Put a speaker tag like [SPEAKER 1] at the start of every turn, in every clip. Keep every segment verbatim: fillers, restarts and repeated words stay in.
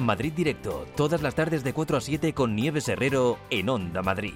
[SPEAKER 1] Madrid Directo, todas las tardes de cuatro a siete con Nieves Herrero en Onda Madrid.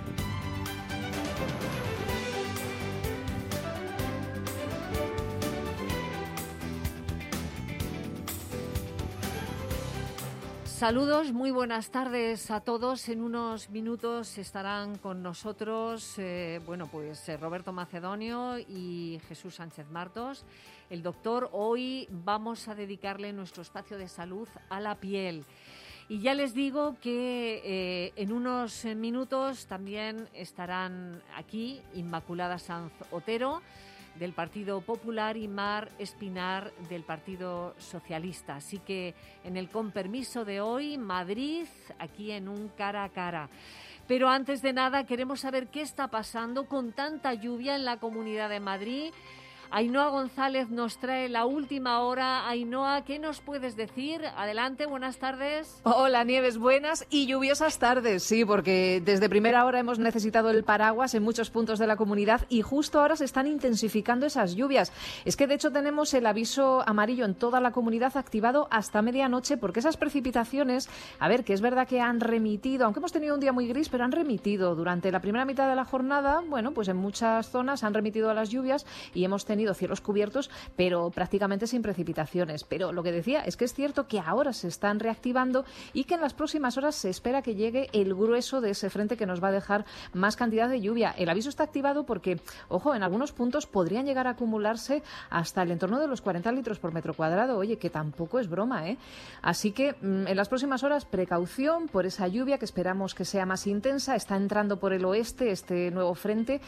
[SPEAKER 2] Saludos, muy buenas tardes a todos. En unos minutos estarán con nosotros, eh, bueno, pues eh, Roberto Macedonio y Jesús Sánchez Martos. El doctor, hoy vamos a dedicarle nuestro espacio de salud a la piel. Y ya les digo que eh, en unos minutos también estarán aquí Inmaculada Sanz Otero, del Partido Popular, y Mar Espinar, del Partido Socialista. Así que en el Con Permiso de hoy, Madrid, aquí en un cara a cara. Pero antes de nada queremos saber qué está pasando con tanta lluvia en la Comunidad de Madrid. Ainhoa González nos trae la última hora. Ainhoa, ¿qué nos puedes decir? Adelante, buenas tardes.
[SPEAKER 3] Hola, Nieves, buenas y lluviosas tardes, sí, porque desde primera hora hemos necesitado el paraguas en muchos puntos de la comunidad y justo ahora se están intensificando esas lluvias. Es que de hecho tenemos el aviso amarillo en toda la comunidad activado hasta medianoche, porque esas precipitaciones, a ver, que es verdad que han remitido, aunque hemos tenido un día muy gris, pero han remitido durante la primera mitad de la jornada. Bueno, pues en muchas zonas han remitido a las lluvias y hemos tenido cielos cubiertos, pero prácticamente sin precipitaciones. Pero lo que decía es que es cierto que ahora se están reactivando y que en las próximas horas se espera que llegue el grueso de ese frente que nos va a dejar más cantidad de lluvia. El aviso está activado porque, ojo, en algunos puntos podrían llegar a acumularse hasta el entorno de los cuarenta litros por metro cuadrado. Oye, que tampoco es broma, ¿eh? Así que en las próximas horas, precaución por esa lluvia que esperamos que sea más intensa. Está entrando por el oeste este nuevo frente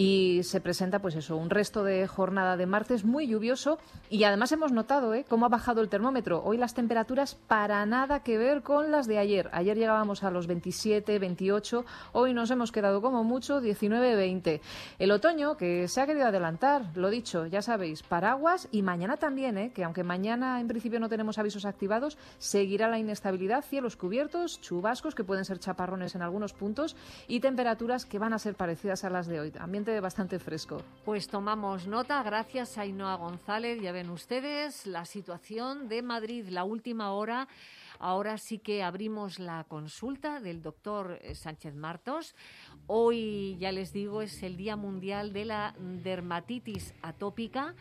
[SPEAKER 3] y se presenta, pues eso, un resto de jornada de martes muy lluvioso, y además hemos notado ¿eh? cómo ha bajado el termómetro. Hoy las temperaturas para nada que ver con las de ayer. Ayer llegábamos a los veintisiete, veintiocho, hoy nos hemos quedado como mucho diecinueve, veinte. El otoño que se ha querido adelantar, lo dicho, ya sabéis, paraguas, y mañana también, ¿eh? que aunque mañana en principio no tenemos avisos activados, seguirá la inestabilidad, cielos cubiertos, chubascos que pueden ser chaparrones en algunos puntos y temperaturas que van a ser parecidas a las de hoy. Ambiente bastante fresco.
[SPEAKER 2] Pues tomamos nota. Gracias a Ainhoa González. Ya ven ustedes la situación de Madrid, la última hora. Ahora sí que abrimos la consulta del doctor Sánchez Martos. Hoy, ya les digo, es el Día Mundial de la Dermatitis Atópica.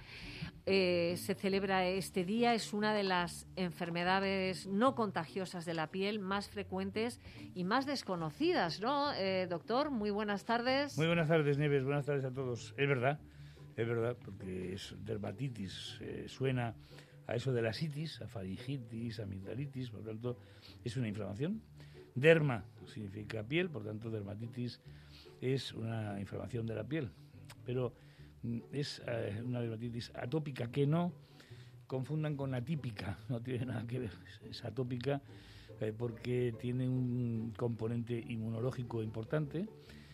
[SPEAKER 2] Eh, se celebra este día, es una de las enfermedades no contagiosas de la piel más frecuentes y más desconocidas, ¿no, eh, doctor? Muy buenas tardes.
[SPEAKER 4] Muy buenas tardes, Nieves. Buenas tardes a todos. Es verdad. Es verdad, porque es dermatitis, eh, suena a eso de la sitis, a faringitis, amigdalitis, por lo tanto es una inflamación. Derma significa piel, por tanto dermatitis es una inflamación de la piel, pero es eh, una dermatitis atópica, que no confundan con atípica, no tiene nada que ver, es atópica eh, porque tiene un componente inmunológico importante.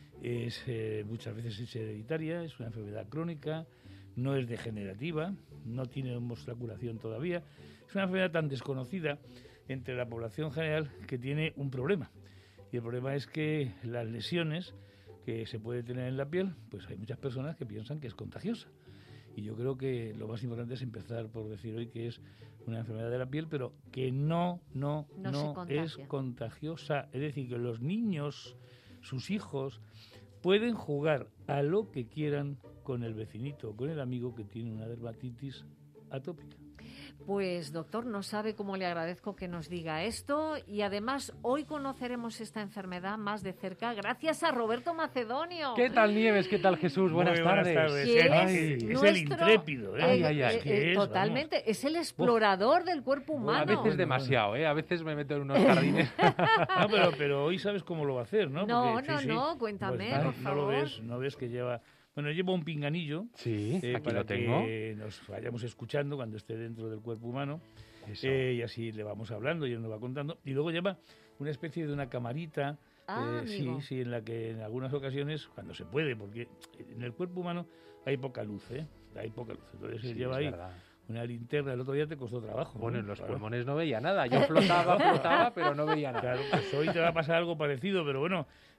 [SPEAKER 4] Es eh, muchas veces es hereditaria, es una enfermedad crónica, no es degenerativa, no tenemos la curación todavía. Es una enfermedad tan desconocida entre la población general que tiene un problema. Y el problema es que las lesiones que se puede tener en la piel, pues hay muchas personas que piensan que es contagiosa. Y yo creo que lo más importante es empezar por decir hoy que es una enfermedad de la piel, pero que no, no,
[SPEAKER 2] no,
[SPEAKER 4] no es contagiosa. Es decir, que los niños, sus hijos, pueden jugar a lo que quieran con el vecinito o con el amigo que tiene una dermatitis atópica.
[SPEAKER 2] Pues, doctor, no sabe cómo le agradezco que nos diga esto, y además hoy conoceremos esta enfermedad más de cerca gracias a Roberto Macedonio.
[SPEAKER 5] ¿Qué tal, Nieves? ¿Qué tal, Jesús? Buenas,
[SPEAKER 4] Muy buenas
[SPEAKER 5] tardes.
[SPEAKER 4] tardes.
[SPEAKER 2] Es,
[SPEAKER 4] Ay, es
[SPEAKER 2] nuestro,
[SPEAKER 4] el intrépido, ¿eh?
[SPEAKER 5] Ay, ay, ay.
[SPEAKER 2] Eh,
[SPEAKER 4] ¿Qué
[SPEAKER 2] eh,
[SPEAKER 4] es?
[SPEAKER 2] totalmente,
[SPEAKER 4] Vamos.
[SPEAKER 2] es el explorador Uf. del cuerpo humano.
[SPEAKER 5] A veces demasiado, ¿eh? A veces me meto en unos jardines.
[SPEAKER 4] No, pero, pero hoy sabes cómo lo va a hacer, ¿no?
[SPEAKER 2] No,
[SPEAKER 4] Porque,
[SPEAKER 2] no,
[SPEAKER 4] sí,
[SPEAKER 2] no,
[SPEAKER 4] sí,
[SPEAKER 2] cuéntame,
[SPEAKER 4] pues,
[SPEAKER 2] por
[SPEAKER 4] no,
[SPEAKER 2] favor.
[SPEAKER 4] No lo ves, no ves que lleva... Bueno, llevo un pinganillo
[SPEAKER 5] Sí,
[SPEAKER 4] eh,
[SPEAKER 5] aquí
[SPEAKER 4] para
[SPEAKER 5] lo tengo.
[SPEAKER 4] que nos vayamos escuchando cuando esté dentro del cuerpo humano.
[SPEAKER 5] Eso.
[SPEAKER 4] Eh, y así le vamos hablando y él nos va contando. Y luego lleva una especie de una camarita,
[SPEAKER 2] Ah,
[SPEAKER 4] eh, sí, sí, en la que en algunas ocasiones, cuando se puede, porque en el cuerpo humano hay poca luz, ¿eh? Hay poca luz. Entonces
[SPEAKER 5] Sí,
[SPEAKER 4] él lleva
[SPEAKER 5] es
[SPEAKER 4] ahí
[SPEAKER 5] verdad.
[SPEAKER 4] una linterna. El otro día te costó trabajo.
[SPEAKER 5] Bueno,
[SPEAKER 4] ¿no?
[SPEAKER 5] en los
[SPEAKER 4] Claro.
[SPEAKER 5] pulmones no veía nada. Yo flotaba, flotaba, pero no veía nada.
[SPEAKER 4] Claro, pues hoy te va a pasar algo parecido, pero bueno,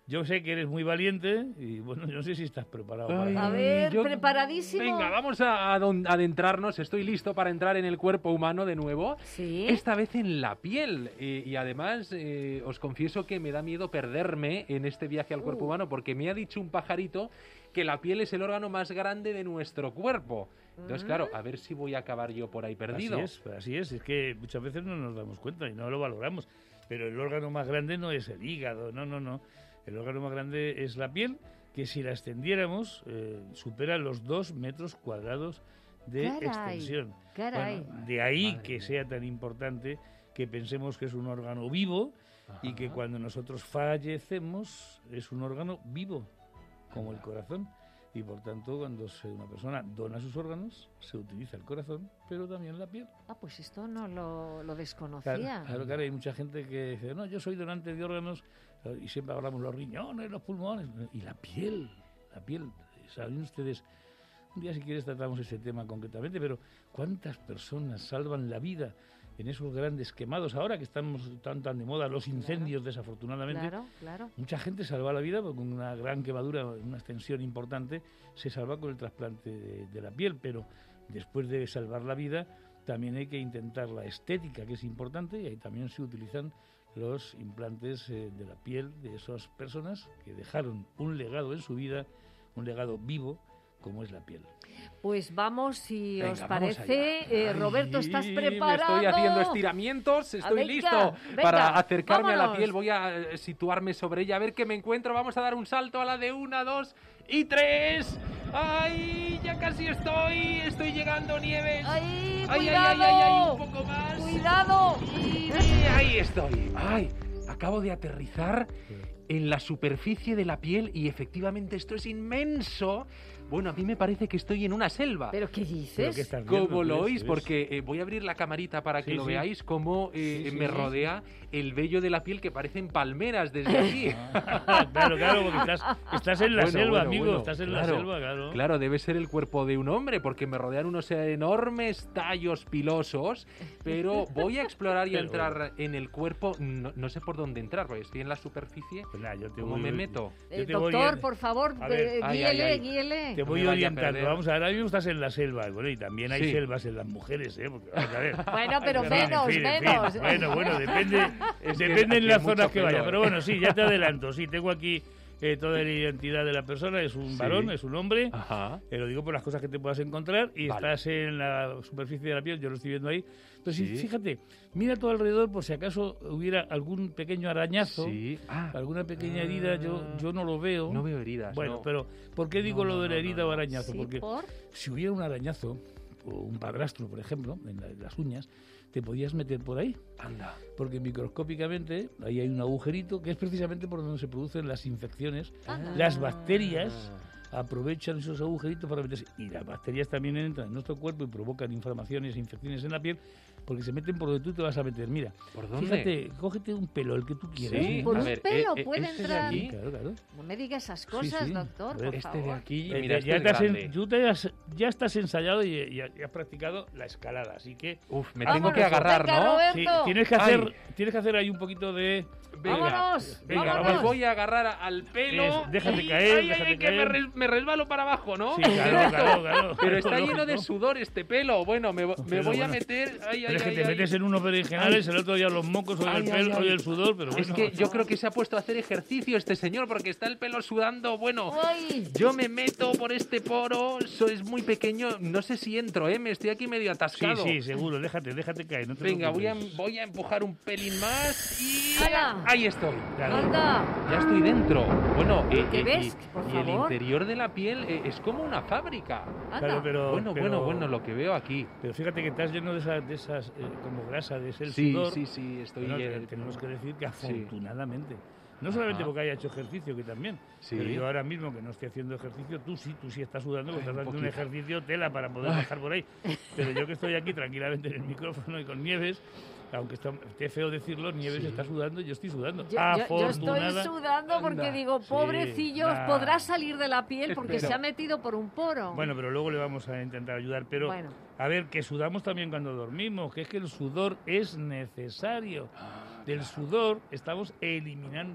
[SPEAKER 4] Yo sé que eres muy valiente y, bueno, yo no sé si estás preparado para...
[SPEAKER 5] Ay,
[SPEAKER 2] A ver,
[SPEAKER 5] yo-
[SPEAKER 2] preparadísimo.
[SPEAKER 5] Venga, vamos a adon- adentrarnos. Estoy listo para entrar en el cuerpo humano de nuevo.
[SPEAKER 2] Sí.
[SPEAKER 5] Esta vez en la piel. Eh, y además, eh, os confieso que me da miedo perderme en este viaje al cuerpo
[SPEAKER 2] Uh.
[SPEAKER 5] humano, porque me ha dicho un pajarito que la piel es el órgano más grande de nuestro cuerpo. Entonces, claro, a ver si voy a acabar yo por ahí perdido.
[SPEAKER 4] Así es, así es. Es que muchas veces no nos damos cuenta y no lo valoramos. Pero el órgano más grande no es el hígado, no, no, no. El órgano más grande es la piel, que si la extendiéramos eh, supera los dos metros cuadrados de
[SPEAKER 2] Caray,
[SPEAKER 4] extensión.
[SPEAKER 2] caray.
[SPEAKER 4] Bueno, de ahí
[SPEAKER 5] Madre
[SPEAKER 4] que
[SPEAKER 5] mía.
[SPEAKER 4] sea tan importante que pensemos que es un órgano vivo y que
[SPEAKER 5] Ajá.
[SPEAKER 4] cuando nosotros fallecemos es un órgano vivo, como el corazón. Y por tanto, cuando se- una persona dona sus órganos, se utiliza el corazón, pero también la piel.
[SPEAKER 2] Ah, pues esto no lo, lo
[SPEAKER 4] Claro,
[SPEAKER 2] desconocía.
[SPEAKER 4] claro, claro, hay mucha gente que dice, no, yo soy donante de órganos, y siempre hablamos los riñones, los pulmones, y la piel, la piel. ¿Saben ustedes? Un día, si quieres, tratamos ese tema concretamente, pero ¿cuántas personas salvan la vida en esos grandes quemados? Ahora que estamos tan, tan de moda, los incendios, desafortunadamente,
[SPEAKER 2] Claro, claro.
[SPEAKER 4] mucha gente salva la vida porque con una gran quemadura, una extensión importante, se salva con el trasplante de, de la piel, pero después de salvar la vida también hay que intentar la estética, que es importante, y ahí también se utilizan los implantes eh, de la piel de esas personas que dejaron un legado en su vida, un legado vivo, como es la piel.
[SPEAKER 2] Pues vamos, si
[SPEAKER 5] Venga,
[SPEAKER 2] os
[SPEAKER 5] vamos
[SPEAKER 2] parece.
[SPEAKER 5] allá.
[SPEAKER 2] Eh,
[SPEAKER 5] Ay,
[SPEAKER 2] Roberto, ¿estás
[SPEAKER 5] me
[SPEAKER 2] preparado?
[SPEAKER 5] estoy haciendo estiramientos, estoy
[SPEAKER 2] venga,
[SPEAKER 5] listo
[SPEAKER 2] venga,
[SPEAKER 5] para acercarme a la
[SPEAKER 2] vámonos.
[SPEAKER 5] piel. Voy a eh, situarme sobre ella, a ver qué me encuentro. Vamos a dar un salto a la de una, dos y tres. ¡Ay! Ya casi estoy. Estoy llegando, Nieves.
[SPEAKER 2] ¡Ay,
[SPEAKER 5] ay, ay,
[SPEAKER 2] cuidado!
[SPEAKER 5] ay, ay, un poco más.
[SPEAKER 2] ¡Cuidado!
[SPEAKER 5] Y- ahí estoy. Ay, acabo de aterrizar en la superficie de la piel y efectivamente esto es inmenso. Bueno, a mí me parece que estoy en una selva.
[SPEAKER 2] ¿Pero qué
[SPEAKER 4] Pero
[SPEAKER 2] dices?
[SPEAKER 4] ¿qué estás viendo?
[SPEAKER 5] Como lo
[SPEAKER 4] ¿Ves?
[SPEAKER 5] oís,
[SPEAKER 4] ¿Ves?
[SPEAKER 5] porque eh, voy a abrir la camarita para que
[SPEAKER 4] Sí,
[SPEAKER 5] lo
[SPEAKER 4] sí.
[SPEAKER 5] veáis, cómo eh,
[SPEAKER 4] Sí, sí,
[SPEAKER 5] me
[SPEAKER 4] sí.
[SPEAKER 5] rodea el vello de la piel que parecen palmeras desde aquí.
[SPEAKER 4] Claro, claro, porque estás, estás en la
[SPEAKER 5] Bueno,
[SPEAKER 4] selva,
[SPEAKER 5] bueno,
[SPEAKER 4] amigo,
[SPEAKER 5] bueno,
[SPEAKER 4] estás en
[SPEAKER 5] claro,
[SPEAKER 4] la selva, claro.
[SPEAKER 5] Claro, debe ser el cuerpo de un hombre, porque me rodean unos enormes tallos pilosos, pero voy a explorar y a
[SPEAKER 4] Pero
[SPEAKER 5] entrar en el cuerpo, no, no sé por dónde entrar, porque estoy en la superficie.
[SPEAKER 4] Pues nada, yo te
[SPEAKER 5] ¿Cómo
[SPEAKER 4] voy-
[SPEAKER 5] me meto?
[SPEAKER 4] yo
[SPEAKER 2] Eh,
[SPEAKER 4] te voy
[SPEAKER 2] doctor,
[SPEAKER 4] en-
[SPEAKER 2] por favor,
[SPEAKER 4] A ver,
[SPEAKER 2] eh,
[SPEAKER 5] ay,
[SPEAKER 2] guíele,
[SPEAKER 5] ay, ay.
[SPEAKER 2] guíele.
[SPEAKER 4] Te
[SPEAKER 5] No
[SPEAKER 4] voy
[SPEAKER 5] me vaya a
[SPEAKER 4] orientando.
[SPEAKER 5] perder.
[SPEAKER 4] Vamos a ver, ahora mismo estás en la selva. Bueno, y también hay
[SPEAKER 5] Sí.
[SPEAKER 4] selvas en las mujeres, ¿eh? Porque, vamos a ver.
[SPEAKER 2] Bueno, pero
[SPEAKER 4] En fin, en
[SPEAKER 2] menos,
[SPEAKER 4] fin, en fin.
[SPEAKER 2] menos.
[SPEAKER 4] Bueno, bueno, depende,
[SPEAKER 5] Es que
[SPEAKER 4] depende
[SPEAKER 5] aquí
[SPEAKER 4] en las
[SPEAKER 5] hay mucho
[SPEAKER 4] zonas que
[SPEAKER 5] pelo,
[SPEAKER 4] vaya.
[SPEAKER 5] ¿eh?
[SPEAKER 4] Pero bueno, sí, ya te adelanto. Sí, tengo aquí eh, toda la identidad de la persona. Es un
[SPEAKER 5] Sí.
[SPEAKER 4] varón, es un hombre.
[SPEAKER 5] Ajá.
[SPEAKER 4] Eh, lo digo por las cosas que te puedas encontrar. Y
[SPEAKER 5] Vale.
[SPEAKER 4] estás en la superficie de la piel, yo lo estoy viendo ahí. Entonces,
[SPEAKER 5] Sí.
[SPEAKER 4] fíjate, mira a tu alrededor por si acaso hubiera algún pequeño arañazo,
[SPEAKER 5] Sí. Ah,
[SPEAKER 4] alguna pequeña herida. Yo, yo no lo veo.
[SPEAKER 5] no veo heridas.
[SPEAKER 4] Bueno,
[SPEAKER 5] no.
[SPEAKER 4] pero ¿por qué digo
[SPEAKER 5] No,
[SPEAKER 4] lo
[SPEAKER 5] no,
[SPEAKER 4] de la
[SPEAKER 5] no,
[SPEAKER 4] herida
[SPEAKER 5] no,
[SPEAKER 4] o
[SPEAKER 5] no.
[SPEAKER 4] arañazo?
[SPEAKER 2] Sí,
[SPEAKER 4] Porque
[SPEAKER 2] ¿por?
[SPEAKER 4] si hubiera un arañazo o un padrastro, por ejemplo, en, la- en las uñas, te podías meter por ahí,
[SPEAKER 5] Anda.
[SPEAKER 4] porque microscópicamente ahí hay un agujerito que es precisamente por donde se producen las infecciones.
[SPEAKER 2] Anda.
[SPEAKER 4] Las bacterias aprovechan esos agujeritos para meterse. Y las bacterias también entran en nuestro cuerpo y provocan inflamaciones e infecciones en la piel porque se meten por donde tú te vas a meter. Mira,
[SPEAKER 5] ¿Por dónde?
[SPEAKER 4] fíjate, cógete un pelo, el que tú quieras.
[SPEAKER 5] Sí,
[SPEAKER 2] Por
[SPEAKER 5] a
[SPEAKER 2] un
[SPEAKER 5] ver,
[SPEAKER 2] pelo
[SPEAKER 5] eh, eh,
[SPEAKER 2] puede
[SPEAKER 5] este de
[SPEAKER 2] entrar.
[SPEAKER 5] aquí,
[SPEAKER 4] Claro, claro.
[SPEAKER 2] No me diga esas cosas,
[SPEAKER 4] sí.
[SPEAKER 2] doctor,
[SPEAKER 4] A ver,
[SPEAKER 2] por
[SPEAKER 5] este
[SPEAKER 2] favor.
[SPEAKER 5] de aquí,
[SPEAKER 4] Eh,
[SPEAKER 5] mira,
[SPEAKER 4] ya,
[SPEAKER 5] este
[SPEAKER 4] ya
[SPEAKER 5] es
[SPEAKER 4] te has en-
[SPEAKER 5] grande.
[SPEAKER 4] tú te has- ya estás ensayado y, y- y has practicado la escalada, así que
[SPEAKER 5] Uf, me
[SPEAKER 2] Vámonos,
[SPEAKER 5] tengo que agarrar,
[SPEAKER 2] venga,
[SPEAKER 5] ¿no?
[SPEAKER 2] Robert.
[SPEAKER 4] sí,
[SPEAKER 2] Roberto.
[SPEAKER 4] tienes que hacer,
[SPEAKER 5] Ay.
[SPEAKER 4] tienes que hacer ahí un poquito de
[SPEAKER 5] Venga,
[SPEAKER 2] Vámonos,
[SPEAKER 5] venga,
[SPEAKER 2] vámonos.
[SPEAKER 5] me voy a agarrar a- al pelo.
[SPEAKER 4] Es- déjate
[SPEAKER 5] y-
[SPEAKER 4] caer,
[SPEAKER 5] ay, ay,
[SPEAKER 4] déjate
[SPEAKER 5] ay, que me,
[SPEAKER 4] caer.
[SPEAKER 5] res- me resbalo para abajo, ¿no?
[SPEAKER 4] Sí, claro, claro, claro.
[SPEAKER 5] Pero está
[SPEAKER 4] Lógico.
[SPEAKER 5] lleno de sudor este pelo. Bueno, me, vo- me
[SPEAKER 4] Pero
[SPEAKER 5] voy a
[SPEAKER 4] bueno.
[SPEAKER 5] meter. Ay,
[SPEAKER 4] Pero
[SPEAKER 5] ay,
[SPEAKER 4] es que
[SPEAKER 5] ay,
[SPEAKER 4] te
[SPEAKER 5] ay.
[SPEAKER 4] metes en unos berenjenales, el otro día los mocos, hoy
[SPEAKER 5] Ay,
[SPEAKER 4] el
[SPEAKER 5] ay,
[SPEAKER 4] pelo,
[SPEAKER 5] ay.
[SPEAKER 4] hoy el sudor, pero
[SPEAKER 5] Es
[SPEAKER 4] bueno.
[SPEAKER 5] que yo creo que se ha puesto a hacer ejercicio este señor porque está el pelo sudando. Bueno,
[SPEAKER 2] Ay.
[SPEAKER 5] yo me meto por este poro, eso es muy pequeño. No sé si entro, ¿eh? Me estoy aquí medio
[SPEAKER 4] Sí,
[SPEAKER 5] atascado.
[SPEAKER 4] sí, seguro, déjate, déjate caer. No te
[SPEAKER 5] Venga, voy a,
[SPEAKER 4] preocupes.
[SPEAKER 5] voy a empujar un pelín más y...
[SPEAKER 2] ¡Hala!
[SPEAKER 5] Ahí estoy.
[SPEAKER 4] Claro.
[SPEAKER 2] Anda.
[SPEAKER 5] Ya estoy dentro. Bueno, eh,
[SPEAKER 2] ¿Qué
[SPEAKER 5] eh,
[SPEAKER 2] ves?
[SPEAKER 5] y,
[SPEAKER 2] Por
[SPEAKER 5] y el
[SPEAKER 2] favor.
[SPEAKER 5] interior de la piel eh, es como una fábrica.
[SPEAKER 2] Anda.
[SPEAKER 4] Claro, pero,
[SPEAKER 5] bueno,
[SPEAKER 4] pero-
[SPEAKER 5] bueno, bueno, lo que veo aquí.
[SPEAKER 4] Pero fíjate que estás lleno de esas, de esas eh, como grasa, de ese
[SPEAKER 5] Sí,
[SPEAKER 4] sudor.
[SPEAKER 5] sí, sí, estoy...
[SPEAKER 4] Bueno,
[SPEAKER 5] eh,
[SPEAKER 4] tenemos que decir que
[SPEAKER 5] sí.
[SPEAKER 4] afortunadamente, no solamente
[SPEAKER 5] Ajá.
[SPEAKER 4] porque haya hecho ejercicio, que también,
[SPEAKER 5] Sí.
[SPEAKER 4] pero yo ahora mismo que no estoy haciendo ejercicio, tú sí, tú sí estás sudando, porque
[SPEAKER 5] Ay,
[SPEAKER 4] estás
[SPEAKER 5] un
[SPEAKER 4] haciendo un
[SPEAKER 5] poquito.
[SPEAKER 4] ejercicio tela para poder bajar por ahí. Pero yo que estoy aquí tranquilamente en el micrófono y con Nieves, aunque está, esté feo decirlo, Nieves
[SPEAKER 5] Sí.
[SPEAKER 4] está sudando y yo estoy sudando.
[SPEAKER 2] Yo, yo- yo estoy
[SPEAKER 4] Afortunada-
[SPEAKER 2] sudando porque
[SPEAKER 5] Anda.
[SPEAKER 2] digo,
[SPEAKER 4] Sí,
[SPEAKER 2] pobrecillo,
[SPEAKER 4] nah.
[SPEAKER 2] podrá salir de la piel porque
[SPEAKER 5] Espero.
[SPEAKER 2] se ha metido por un poro.
[SPEAKER 4] Bueno, pero luego le vamos a intentar ayudar. Pero,
[SPEAKER 2] Bueno.
[SPEAKER 4] a ver, que sudamos también cuando dormimos, que es que el sudor es necesario. Del sudor estamos eliminando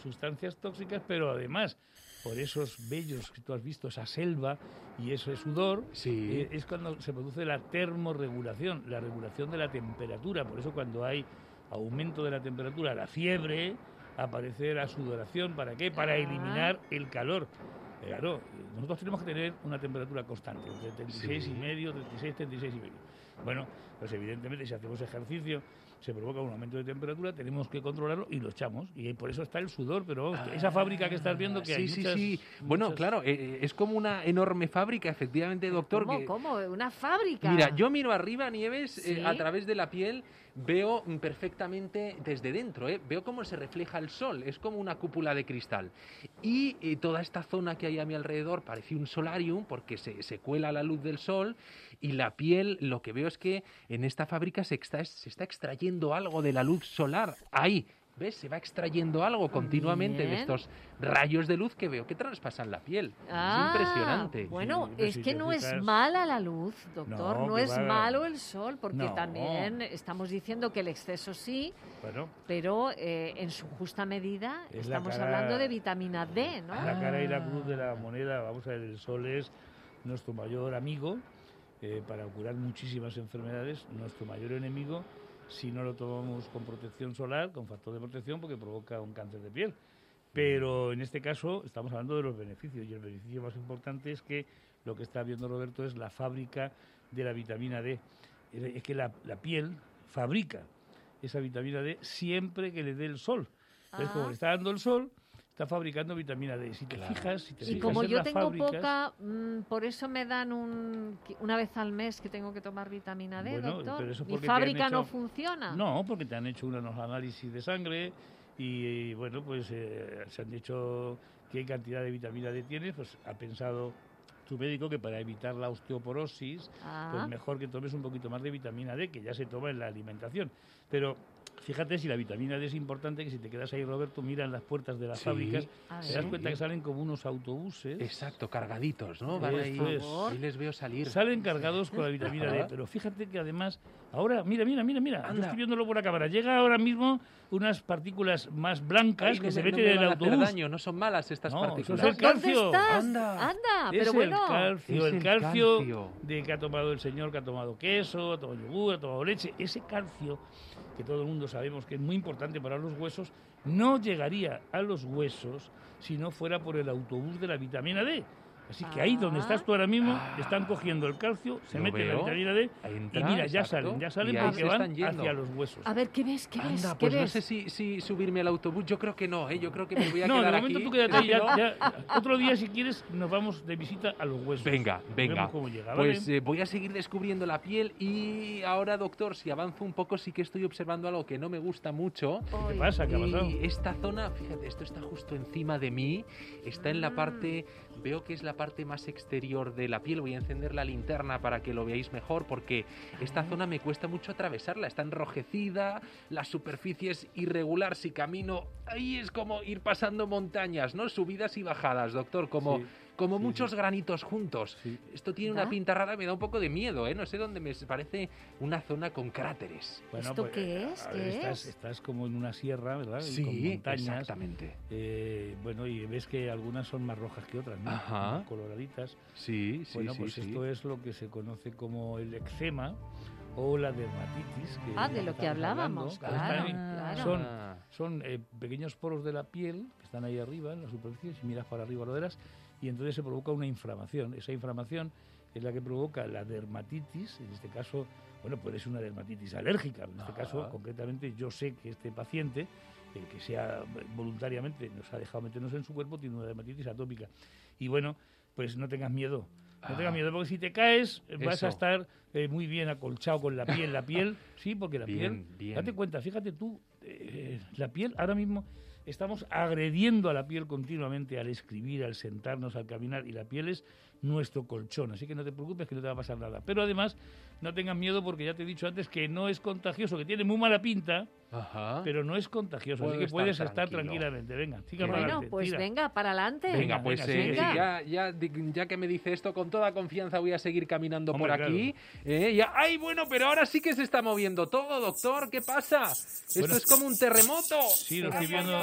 [SPEAKER 4] sustancias tóxicas, pero además, por esos vellos que tú has visto, esa selva y ese sudor,
[SPEAKER 5] Sí.
[SPEAKER 4] eh, es cuando se produce la termorregulación, la regulación de la temperatura. Por eso cuando hay aumento de la temperatura, la fiebre, aparece la sudoración. ¿Para qué? Para
[SPEAKER 2] Ah.
[SPEAKER 4] eliminar el calor. Eh, Claro, nosotros tenemos que tener una temperatura constante, entre treinta y seis
[SPEAKER 5] Sí.
[SPEAKER 4] y medio, treinta y seis, treinta y seis y medio. Bueno, pues evidentemente si hacemos ejercicio se provoca un aumento de temperatura, tenemos que controlarlo y lo echamos. Y por eso está el sudor, pero vamos, esa fábrica que estás viendo que
[SPEAKER 5] sí,
[SPEAKER 4] hay
[SPEAKER 5] sí,
[SPEAKER 4] muchas,
[SPEAKER 5] sí. Bueno,
[SPEAKER 4] muchas-
[SPEAKER 5] claro, eh, es como una enorme fábrica, efectivamente, doctor.
[SPEAKER 2] ¿Cómo?
[SPEAKER 5] que-
[SPEAKER 2] ¿Cómo? ¿Una fábrica?
[SPEAKER 5] Mira, yo miro arriba, Nieves, eh,
[SPEAKER 2] Sí.
[SPEAKER 5] a través de la piel, veo mm, perfectamente desde dentro, ¿eh? Veo cómo se refleja el sol, es como una cúpula de cristal. Y eh, toda esta zona que hay a mi alrededor parece un solarium porque se, se cuela la luz del sol y la piel, lo que veo es que en esta fábrica se está, se está extrayendo algo de la luz solar. Ahí, ¿ves? Se va extrayendo algo continuamente de
[SPEAKER 2] Bien.
[SPEAKER 5] estos rayos de luz que veo que traspasan la piel.
[SPEAKER 2] Ah,
[SPEAKER 5] es impresionante.
[SPEAKER 2] Bueno,
[SPEAKER 4] Sí, pero
[SPEAKER 2] es
[SPEAKER 4] si
[SPEAKER 2] que
[SPEAKER 4] te
[SPEAKER 2] no es
[SPEAKER 4] fijas-
[SPEAKER 2] mala la luz, doctor,
[SPEAKER 4] No,
[SPEAKER 2] no,
[SPEAKER 4] que
[SPEAKER 2] es
[SPEAKER 4] va-
[SPEAKER 2] malo el sol, porque
[SPEAKER 4] No.
[SPEAKER 2] también estamos diciendo que el exceso sí,
[SPEAKER 4] Bueno,
[SPEAKER 2] pero eh, en su justa medida
[SPEAKER 4] Es la
[SPEAKER 2] estamos
[SPEAKER 4] cara-
[SPEAKER 2] hablando de vitamina D, ¿no?
[SPEAKER 4] la cara y la cruz de la moneda, vamos a ver, el sol es nuestro mayor amigo eh, para curar muchísimas enfermedades, nuestro mayor enemigo si no lo tomamos con protección solar, con factor de protección, porque provoca un cáncer de piel. Pero en este caso estamos hablando de los beneficios, y el beneficio más importante es que lo que está viendo Roberto es la fábrica de la vitamina D. Es es que la, la piel fabrica esa vitamina D siempre que le dé el sol. Entonces,
[SPEAKER 2] Ah.
[SPEAKER 4] como le está dando el sol, está fabricando vitamina D. Si te
[SPEAKER 5] Claro.
[SPEAKER 4] fijas, si te
[SPEAKER 2] Y
[SPEAKER 4] fijas
[SPEAKER 2] como
[SPEAKER 4] en
[SPEAKER 2] yo
[SPEAKER 4] las
[SPEAKER 2] tengo
[SPEAKER 4] fábricas,
[SPEAKER 2] poca, mm, por eso me dan un, una vez al mes que tengo que tomar vitamina D,
[SPEAKER 4] Bueno,
[SPEAKER 2] doctor.
[SPEAKER 4] pero eso
[SPEAKER 2] Mi
[SPEAKER 4] porque te han
[SPEAKER 2] fábrica no
[SPEAKER 4] hecho-
[SPEAKER 2] funciona.
[SPEAKER 4] No, porque te han hecho unos análisis de sangre y, y, bueno, pues eh, se han dicho qué cantidad de vitamina D tienes, pues ha pensado tu médico que para evitar la osteoporosis,
[SPEAKER 2] Ah.
[SPEAKER 4] pues mejor que tomes un poquito más de vitamina D, que ya se toma en la alimentación. Pero fíjate si la vitamina D es importante, que si te quedas ahí, Roberto, mira en las puertas de las
[SPEAKER 5] Sí.
[SPEAKER 4] fábricas,
[SPEAKER 2] A
[SPEAKER 4] te das
[SPEAKER 2] ver.
[SPEAKER 4] cuenta que salen como unos autobuses.
[SPEAKER 5] Exacto, cargaditos, ¿no? Van
[SPEAKER 4] Esto
[SPEAKER 5] ahí,
[SPEAKER 4] es.
[SPEAKER 5] ahí les veo salir.
[SPEAKER 4] Salen cargados con la vitamina D,
[SPEAKER 5] Ajá.
[SPEAKER 4] pero fíjate que además, ahora, mira, mira, mira, mira, yo
[SPEAKER 5] Anda.
[SPEAKER 4] estoy viéndolo por la cámara, llega ahora mismo unas partículas más blancas
[SPEAKER 5] Ay,
[SPEAKER 4] que
[SPEAKER 5] no
[SPEAKER 4] se
[SPEAKER 5] me- no
[SPEAKER 4] meten
[SPEAKER 5] me
[SPEAKER 4] en el
[SPEAKER 5] van a hacer
[SPEAKER 4] autobús.
[SPEAKER 5] daño, no son malas estas
[SPEAKER 4] No,
[SPEAKER 5] partículas.
[SPEAKER 4] eso es el
[SPEAKER 2] ¿Dónde
[SPEAKER 4] calcio.
[SPEAKER 2] estás?
[SPEAKER 5] Anda.
[SPEAKER 2] Anda,
[SPEAKER 4] Es
[SPEAKER 2] pero bueno.
[SPEAKER 4] el calcio,
[SPEAKER 5] Es
[SPEAKER 4] el,
[SPEAKER 5] el
[SPEAKER 4] calcio,
[SPEAKER 5] calcio.
[SPEAKER 4] de que ha tomado el señor, que ha tomado queso, ha tomado yogur, ha tomado leche. Ese calcio, que todo el mundo sabemos que es muy importante para los huesos, no llegaría a los huesos si no fuera por el autobús de la vitamina D. Así que ahí donde
[SPEAKER 2] Ah.
[SPEAKER 4] estás tú ahora mismo,
[SPEAKER 5] Ah.
[SPEAKER 4] están cogiendo el calcio, se
[SPEAKER 5] Lo
[SPEAKER 4] meten la
[SPEAKER 5] veo.
[SPEAKER 4] vitamina D
[SPEAKER 5] Entra,
[SPEAKER 4] y mira, ya
[SPEAKER 5] exacto,
[SPEAKER 4] salen, ya salen
[SPEAKER 5] y ahí
[SPEAKER 4] porque
[SPEAKER 5] se
[SPEAKER 4] van
[SPEAKER 5] están yendo.
[SPEAKER 4] hacia los huesos.
[SPEAKER 2] A ver, ¿qué ves? ¿Qué ves?
[SPEAKER 5] Anda,
[SPEAKER 2] ¿Qué
[SPEAKER 5] pues no
[SPEAKER 2] ves?
[SPEAKER 5] sé si, si subirme al autobús. Yo creo que no, ¿eh? Yo creo que me voy a
[SPEAKER 4] No, de
[SPEAKER 5] quedar
[SPEAKER 4] momento
[SPEAKER 5] aquí.
[SPEAKER 4] tú quédate ahí, ya,
[SPEAKER 5] ¿No?
[SPEAKER 4] ya- otro día si quieres nos vamos de visita a los huesos.
[SPEAKER 5] Venga, venga.
[SPEAKER 4] Vemos cómo llega, ¿vale?
[SPEAKER 5] Pues eh, voy a seguir descubriendo la piel y ahora, doctor, si avanzo un poco, sí que estoy observando algo que no me gusta mucho.
[SPEAKER 4] ¿Qué pasa? ¿Qué ha pasado?
[SPEAKER 5] Y esta zona, fíjate, esto está justo encima de mí, está en la
[SPEAKER 2] Mm.
[SPEAKER 5] parte, veo que es la parte más exterior de la piel. Voy a encender la linterna para que lo veáis mejor, porque esta zona me cuesta mucho atravesarla, está enrojecida, la superficie es irregular, si camino, ahí es como ir pasando montañas, ¿no? Subidas y bajadas, doctor, como...
[SPEAKER 4] Sí.
[SPEAKER 5] Como
[SPEAKER 4] Sí,
[SPEAKER 5] muchos
[SPEAKER 4] sí.
[SPEAKER 5] granitos juntos.
[SPEAKER 4] Sí.
[SPEAKER 5] Esto tiene
[SPEAKER 2] ¿Da?
[SPEAKER 5] una pinta rara, me da un poco de miedo, ¿eh? No sé dónde me parece una zona con cráteres.
[SPEAKER 2] ¿Esto qué es?
[SPEAKER 4] a
[SPEAKER 2] ¿Qué
[SPEAKER 4] ver, estás,
[SPEAKER 2] es?
[SPEAKER 4] estás como en una sierra, ¿verdad? Y con
[SPEAKER 5] Sí,
[SPEAKER 4] montañas.
[SPEAKER 5] exactamente.
[SPEAKER 4] Eh, bueno, y ves que algunas son más rojas que otras, ¿no?
[SPEAKER 5] Ajá.
[SPEAKER 4] Coloraditas.
[SPEAKER 5] Sí, sí,
[SPEAKER 4] Bueno,
[SPEAKER 5] sí,
[SPEAKER 4] pues
[SPEAKER 5] sí.
[SPEAKER 4] esto es lo que se conoce como el eczema o la dermatitis. Que
[SPEAKER 2] Ah, de lo que
[SPEAKER 4] estamos
[SPEAKER 2] hablábamos,
[SPEAKER 4] hablando.
[SPEAKER 2] claro,
[SPEAKER 4] Están ahí.
[SPEAKER 2] claro.
[SPEAKER 4] Son,
[SPEAKER 5] Ah.
[SPEAKER 4] son eh, pequeños poros de la piel que están ahí arriba, en la superficie, si miras para arriba lo verás, y entonces se provoca una inflamación. Esa inflamación es la que provoca la dermatitis, en este caso, bueno, puede ser una dermatitis alérgica. En este
[SPEAKER 5] Ajá.
[SPEAKER 4] caso, concretamente, yo sé que este paciente, el que sea voluntariamente, nos ha dejado meternos en su cuerpo, tiene una dermatitis atópica. Y bueno, pues no tengas miedo. No
[SPEAKER 5] Ah.
[SPEAKER 4] tengas miedo, porque si te caes eh, vas
[SPEAKER 5] Eso.
[SPEAKER 4] a estar eh, muy bien acolchado con la piel. La piel, sí, porque la
[SPEAKER 5] Bien,
[SPEAKER 4] piel...
[SPEAKER 5] bien.
[SPEAKER 4] Date cuenta, fíjate tú, eh, la piel ahora mismo estamos agrediendo a la piel continuamente al escribir, al sentarnos, al caminar, y la piel es nuestro colchón, así que no te preocupes que no te va a pasar nada. Pero además, no tengas miedo porque ya te he dicho antes que no es contagioso, que tiene muy mala pinta,
[SPEAKER 5] Ajá.
[SPEAKER 4] pero no es contagioso,
[SPEAKER 5] Puedo
[SPEAKER 4] así que
[SPEAKER 5] estar
[SPEAKER 4] puedes estar
[SPEAKER 5] tranquilo.
[SPEAKER 4] tranquilamente. Venga, siga para
[SPEAKER 2] Bueno,
[SPEAKER 4] adelante,
[SPEAKER 2] pues
[SPEAKER 4] tira.
[SPEAKER 2] venga, para adelante.
[SPEAKER 5] Venga,
[SPEAKER 4] Venga,
[SPEAKER 5] pues
[SPEAKER 4] venga,
[SPEAKER 5] eh,
[SPEAKER 4] sí,
[SPEAKER 2] sí.
[SPEAKER 5] ya, ya, di- ya que me dice esto, con toda confianza voy a seguir caminando
[SPEAKER 4] Hombre,
[SPEAKER 5] por aquí. Eh, ya- ¡Ay, bueno, pero ahora sí que se está moviendo todo, doctor! ¿Qué pasa? Esto
[SPEAKER 4] Bueno.
[SPEAKER 5] es como un terremoto.
[SPEAKER 4] Sí, lo estoy viendo,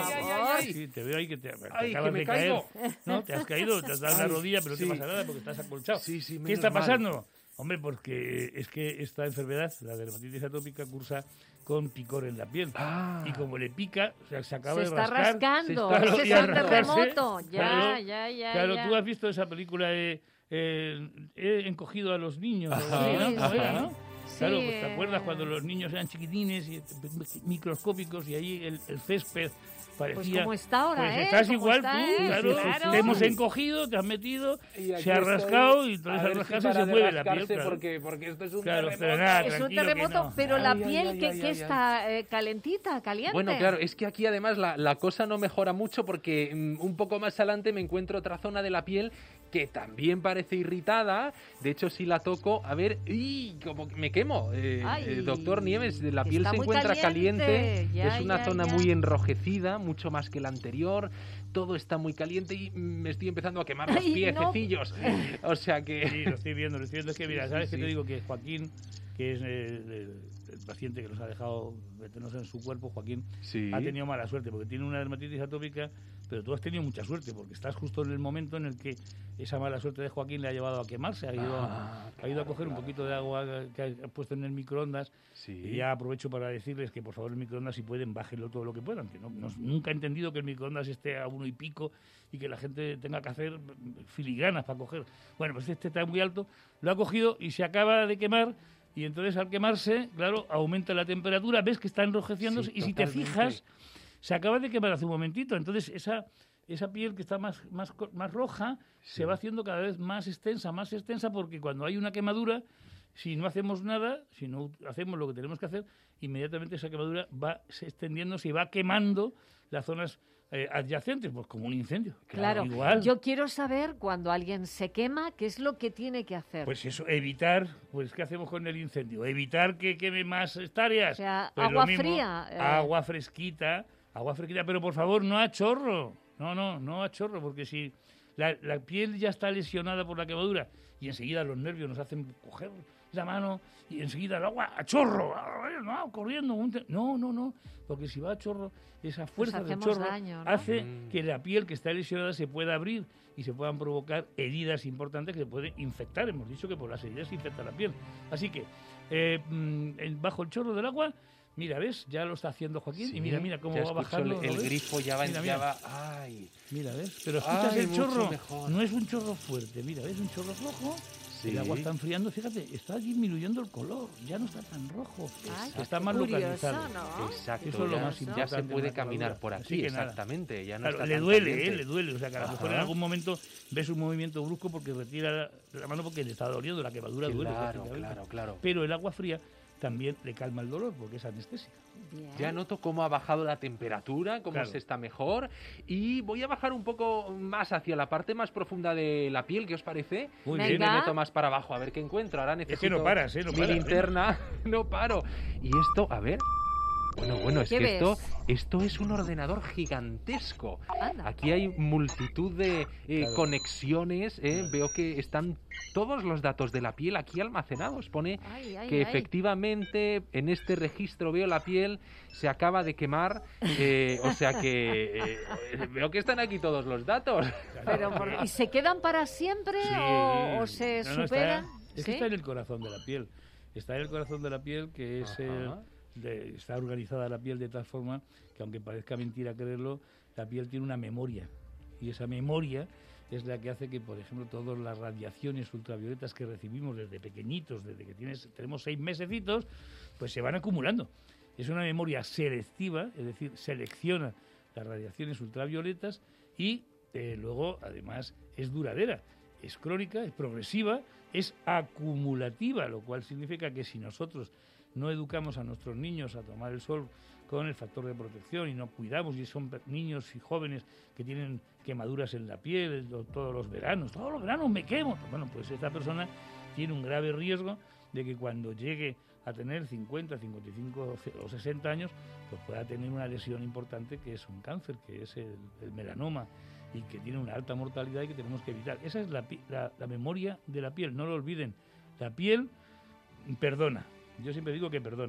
[SPEAKER 2] favor.
[SPEAKER 4] Sí, te veo ahí que te, te
[SPEAKER 5] Ay,
[SPEAKER 4] acabas
[SPEAKER 5] que me
[SPEAKER 4] de
[SPEAKER 5] caigo.
[SPEAKER 4] caer. ¿No? Te has caído, te has dado la
[SPEAKER 5] Ay,
[SPEAKER 4] rodilla, pero
[SPEAKER 5] sí.
[SPEAKER 4] no te pasa nada porque estás acolchado.
[SPEAKER 5] Sí, sí,
[SPEAKER 4] ¿Qué
[SPEAKER 5] menos
[SPEAKER 4] está
[SPEAKER 5] mal.
[SPEAKER 4] pasando? Hombre, porque es que esta enfermedad, la dermatitis atópica, cursa con picor en la piel.
[SPEAKER 5] Ah.
[SPEAKER 4] Y como le pica, o sea, se acaba
[SPEAKER 2] Se
[SPEAKER 4] de
[SPEAKER 2] está
[SPEAKER 4] rascar.
[SPEAKER 2] rascando.
[SPEAKER 4] Claro,
[SPEAKER 2] Ese
[SPEAKER 4] y
[SPEAKER 2] es
[SPEAKER 4] al
[SPEAKER 2] un
[SPEAKER 4] rascarse,
[SPEAKER 2] terremoto. Ya,
[SPEAKER 4] claro,
[SPEAKER 2] ya, ya.
[SPEAKER 4] Claro,
[SPEAKER 2] ya.
[SPEAKER 4] tú has visto esa película de eh, He encogido a los niños, algo
[SPEAKER 5] Ajá,
[SPEAKER 4] así, ¿no?
[SPEAKER 2] sí,
[SPEAKER 4] ¿Cómo era,
[SPEAKER 2] sí.
[SPEAKER 4] no?
[SPEAKER 2] Sí,
[SPEAKER 4] Claro, pues te
[SPEAKER 2] eh.
[SPEAKER 4] acuerdas cuando los niños eran chiquitines y microscópicos y ahí el, el césped
[SPEAKER 2] Pues
[SPEAKER 4] parecía...
[SPEAKER 2] como está ahora,
[SPEAKER 4] Pues
[SPEAKER 2] ¿eh?
[SPEAKER 4] estás
[SPEAKER 2] Como
[SPEAKER 4] igual
[SPEAKER 2] está,
[SPEAKER 4] tú,
[SPEAKER 2] ¿eh?
[SPEAKER 4] claro,
[SPEAKER 2] Claro.
[SPEAKER 4] te hemos encogido, te has metido,
[SPEAKER 5] Y aquí
[SPEAKER 4] se ha
[SPEAKER 5] estoy,
[SPEAKER 4] rascado y
[SPEAKER 5] a
[SPEAKER 4] entonces
[SPEAKER 5] ver
[SPEAKER 4] al
[SPEAKER 5] si
[SPEAKER 4] rascarse
[SPEAKER 5] para
[SPEAKER 4] se
[SPEAKER 5] de
[SPEAKER 4] mueve la piel,
[SPEAKER 5] rascarse,
[SPEAKER 4] claro.
[SPEAKER 5] porque, porque esto es un
[SPEAKER 4] Claro,
[SPEAKER 5] terremoto.
[SPEAKER 4] pero nada,
[SPEAKER 2] Es un
[SPEAKER 4] tranquilo que
[SPEAKER 2] terremoto,
[SPEAKER 4] no.
[SPEAKER 2] pero la
[SPEAKER 5] Ay, ay,
[SPEAKER 2] piel
[SPEAKER 5] ay,
[SPEAKER 2] que,
[SPEAKER 5] ay,
[SPEAKER 2] que
[SPEAKER 5] ay,
[SPEAKER 2] está eh, calentita, caliente.
[SPEAKER 5] Bueno, claro, es que aquí además la, la cosa no mejora mucho porque mm, un poco más adelante me encuentro otra zona de la piel que también parece irritada. De hecho, si la toco, a ver, ¡y! Como que me quemo. Eh,
[SPEAKER 2] Ay,
[SPEAKER 5] eh, doctor Nieves, la
[SPEAKER 2] que
[SPEAKER 5] piel
[SPEAKER 2] está
[SPEAKER 5] se
[SPEAKER 2] muy
[SPEAKER 5] encuentra
[SPEAKER 2] caliente.
[SPEAKER 5] caliente,
[SPEAKER 2] Ya,
[SPEAKER 5] es una
[SPEAKER 2] ya,
[SPEAKER 5] zona
[SPEAKER 2] ya.
[SPEAKER 5] muy enrojecida, mucho más que la anterior. Todo está muy caliente y mm, me estoy empezando a quemar los
[SPEAKER 2] Ay, no.
[SPEAKER 5] piececillos. O sea que...
[SPEAKER 4] Sí, lo estoy viendo, lo estoy viendo. Es que, mira,
[SPEAKER 5] Sí,
[SPEAKER 4] ¿sabes
[SPEAKER 5] sí,
[SPEAKER 4] qué
[SPEAKER 5] sí.
[SPEAKER 4] te digo? Que Joaquín, que es el, el- el paciente que nos ha dejado meternos en su cuerpo, Joaquín,
[SPEAKER 5] Sí.
[SPEAKER 4] ha tenido mala suerte porque tiene una dermatitis atópica, pero tú has tenido mucha suerte porque estás justo en el momento en el que esa mala suerte de Joaquín le ha llevado a quemarse, ha ido,
[SPEAKER 5] Ah,
[SPEAKER 4] ha ido a coger un poquito de agua que ha puesto en el microondas.
[SPEAKER 5] Sí.
[SPEAKER 4] Y ya aprovecho para decirles que por favor el microondas, si pueden, bájenlo todo lo que puedan, que no, no- nunca he entendido que el microondas esté a uno y pico y que la gente tenga que hacer filigranas para coger. Bueno, pues este está muy alto, lo ha cogido y se acaba de quemar. Y entonces al quemarse, claro, aumenta la temperatura, ves que está enrojeciéndose,
[SPEAKER 5] Sí,
[SPEAKER 4] y si te
[SPEAKER 5] totalmente.
[SPEAKER 4] fijas, se acaba de quemar hace un momentito. Entonces esa, esa piel que está más, más, co- más roja
[SPEAKER 5] Sí.
[SPEAKER 4] se va haciendo cada vez más extensa, más extensa, porque cuando hay una quemadura, si no hacemos nada, si no hacemos lo que tenemos que hacer, inmediatamente esa quemadura va se extendiéndose y va quemando las zonas eh, adyacentes, pues como un incendio.
[SPEAKER 2] Claro,
[SPEAKER 4] Igual.
[SPEAKER 2] yo quiero saber cuando alguien se quema, ¿qué es lo que tiene que hacer?
[SPEAKER 4] Pues eso, evitar, pues ¿qué hacemos con el incendio? Evitar que queme más hectáreas.
[SPEAKER 2] O sea,
[SPEAKER 4] Pues
[SPEAKER 2] agua
[SPEAKER 4] lo mismo,
[SPEAKER 2] fría, eh.
[SPEAKER 4] Agua fresquita, agua fresquita, pero por favor no a chorro. No, no, no a chorro, porque si la, la piel ya está lesionada por la quemadura y enseguida los nervios nos hacen coger la mano y enseguida el agua a chorro, no, corriendo. un te- No, no, no, porque si va a chorro, esa fuerza del
[SPEAKER 2] hacemos
[SPEAKER 4] chorro
[SPEAKER 2] daño, ¿no?
[SPEAKER 4] hace
[SPEAKER 5] Mm.
[SPEAKER 4] que la piel que está lesionada se pueda abrir y se puedan provocar heridas importantes que se pueden infectar. Hemos dicho que por las heridas se infecta la piel. Así que, eh, mm, en- bajo el chorro del agua, mira, ¿ves? Ya lo está haciendo Joaquín
[SPEAKER 5] Sí,
[SPEAKER 4] y mira, mira cómo
[SPEAKER 5] ya
[SPEAKER 4] va
[SPEAKER 5] escucho
[SPEAKER 4] bajando.
[SPEAKER 5] El,
[SPEAKER 4] ¿lo
[SPEAKER 5] el
[SPEAKER 4] ves?
[SPEAKER 5] grifo ya va,
[SPEAKER 4] Mira,
[SPEAKER 5] ya
[SPEAKER 4] mira.
[SPEAKER 5] va. Ay.
[SPEAKER 4] Mira, ¿ves? Pero escuchas
[SPEAKER 5] Ay,
[SPEAKER 4] el
[SPEAKER 5] mucho
[SPEAKER 4] chorro.
[SPEAKER 5] mejor.
[SPEAKER 4] No es un chorro fuerte, mira, ¿ves? Un chorro flojo.
[SPEAKER 5] Sí.
[SPEAKER 4] El agua está enfriando, fíjate, está disminuyendo el color, ya no está tan rojo,
[SPEAKER 2] Ay,
[SPEAKER 4] está
[SPEAKER 2] qué
[SPEAKER 4] más
[SPEAKER 2] curioso,
[SPEAKER 4] localizado.
[SPEAKER 2] ¿no?
[SPEAKER 5] Exacto.
[SPEAKER 4] Eso es lo
[SPEAKER 5] ya,
[SPEAKER 4] más
[SPEAKER 5] ya
[SPEAKER 4] importante
[SPEAKER 5] se
[SPEAKER 4] en
[SPEAKER 5] puede
[SPEAKER 4] la
[SPEAKER 5] caminar
[SPEAKER 4] quemadura.
[SPEAKER 5] por
[SPEAKER 4] Así
[SPEAKER 5] aquí,
[SPEAKER 4] que nada.
[SPEAKER 5] exactamente. Ya no
[SPEAKER 4] Claro,
[SPEAKER 5] está
[SPEAKER 4] le
[SPEAKER 5] tan
[SPEAKER 4] duele,
[SPEAKER 5] caliente.
[SPEAKER 4] ¿eh? Le duele, o sea, que a lo mejor en
[SPEAKER 5] Ajá.
[SPEAKER 4] algún momento ves un movimiento brusco porque retira la, la mano porque le está doliendo, la quemadura duele.
[SPEAKER 5] Claro,
[SPEAKER 4] lógicamente.
[SPEAKER 5] claro, claro.
[SPEAKER 4] Pero el agua fría también le calma el dolor porque es anestésica.
[SPEAKER 2] Bien.
[SPEAKER 5] Ya noto cómo ha bajado la temperatura, cómo
[SPEAKER 4] Claro.
[SPEAKER 5] se está mejor. Y voy a bajar un poco más hacia la parte más profunda de la piel, ¿qué os parece?
[SPEAKER 4] Muy
[SPEAKER 2] Venga.
[SPEAKER 5] Y
[SPEAKER 4] bien.
[SPEAKER 5] me meto más para abajo, a ver qué encuentro. Ahora necesito
[SPEAKER 4] que no paras, ¿eh? No
[SPEAKER 5] mi
[SPEAKER 4] paras,
[SPEAKER 5] linterna. No paro. Y esto, a ver... Bueno, bueno, es
[SPEAKER 2] ¿Qué
[SPEAKER 5] que
[SPEAKER 2] ves?
[SPEAKER 5] esto, esto es un ordenador gigantesco.
[SPEAKER 2] Anda.
[SPEAKER 5] Aquí hay multitud de eh,
[SPEAKER 4] Claro.
[SPEAKER 5] conexiones. eh, Veo que están todos los datos de la piel aquí almacenados. Pone
[SPEAKER 2] Ay, ay,
[SPEAKER 5] que
[SPEAKER 2] ay.
[SPEAKER 5] efectivamente en este registro veo la piel se acaba de quemar. eh, o sea que eh, veo que están aquí todos los datos.
[SPEAKER 2] Pero por- ¿Y se quedan para siempre
[SPEAKER 4] Sí.
[SPEAKER 2] o, o se
[SPEAKER 4] No, no, está-
[SPEAKER 2] superan?
[SPEAKER 4] es
[SPEAKER 2] ¿Sí?
[SPEAKER 4] que está en el corazón de la piel. Está en el corazón de la piel, que es el-
[SPEAKER 5] Ajá.
[SPEAKER 4] de- está organizada la piel de tal forma que, aunque parezca mentira creerlo, la piel tiene una memoria. Y esa memoria es la que hace que, por ejemplo, todas las radiaciones ultravioletas que recibimos desde pequeñitos, desde que tienes, tenemos seis mesecitos, pues se van acumulando. Es una memoria selectiva, es decir, selecciona las radiaciones ultravioletas y eh, luego, además, es duradera, es crónica, es progresiva, es acumulativa, lo cual significa que si nosotros no educamos a nuestros niños a tomar el sol con el factor de protección y no cuidamos, y son pe- niños y jóvenes que tienen quemaduras en la piel lo- todos los veranos, todos los veranos me quemo, bueno, pues esta persona tiene un grave riesgo de que cuando llegue a tener cincuenta, cincuenta y cinco o sesenta años, pues pueda tener una lesión importante que es un cáncer, que es el, el melanoma, y que tiene una alta mortalidad y que tenemos que evitar. Esa es la, pi- la, la memoria de la piel, no lo olviden. La piel perdona, yo siempre digo que perdona.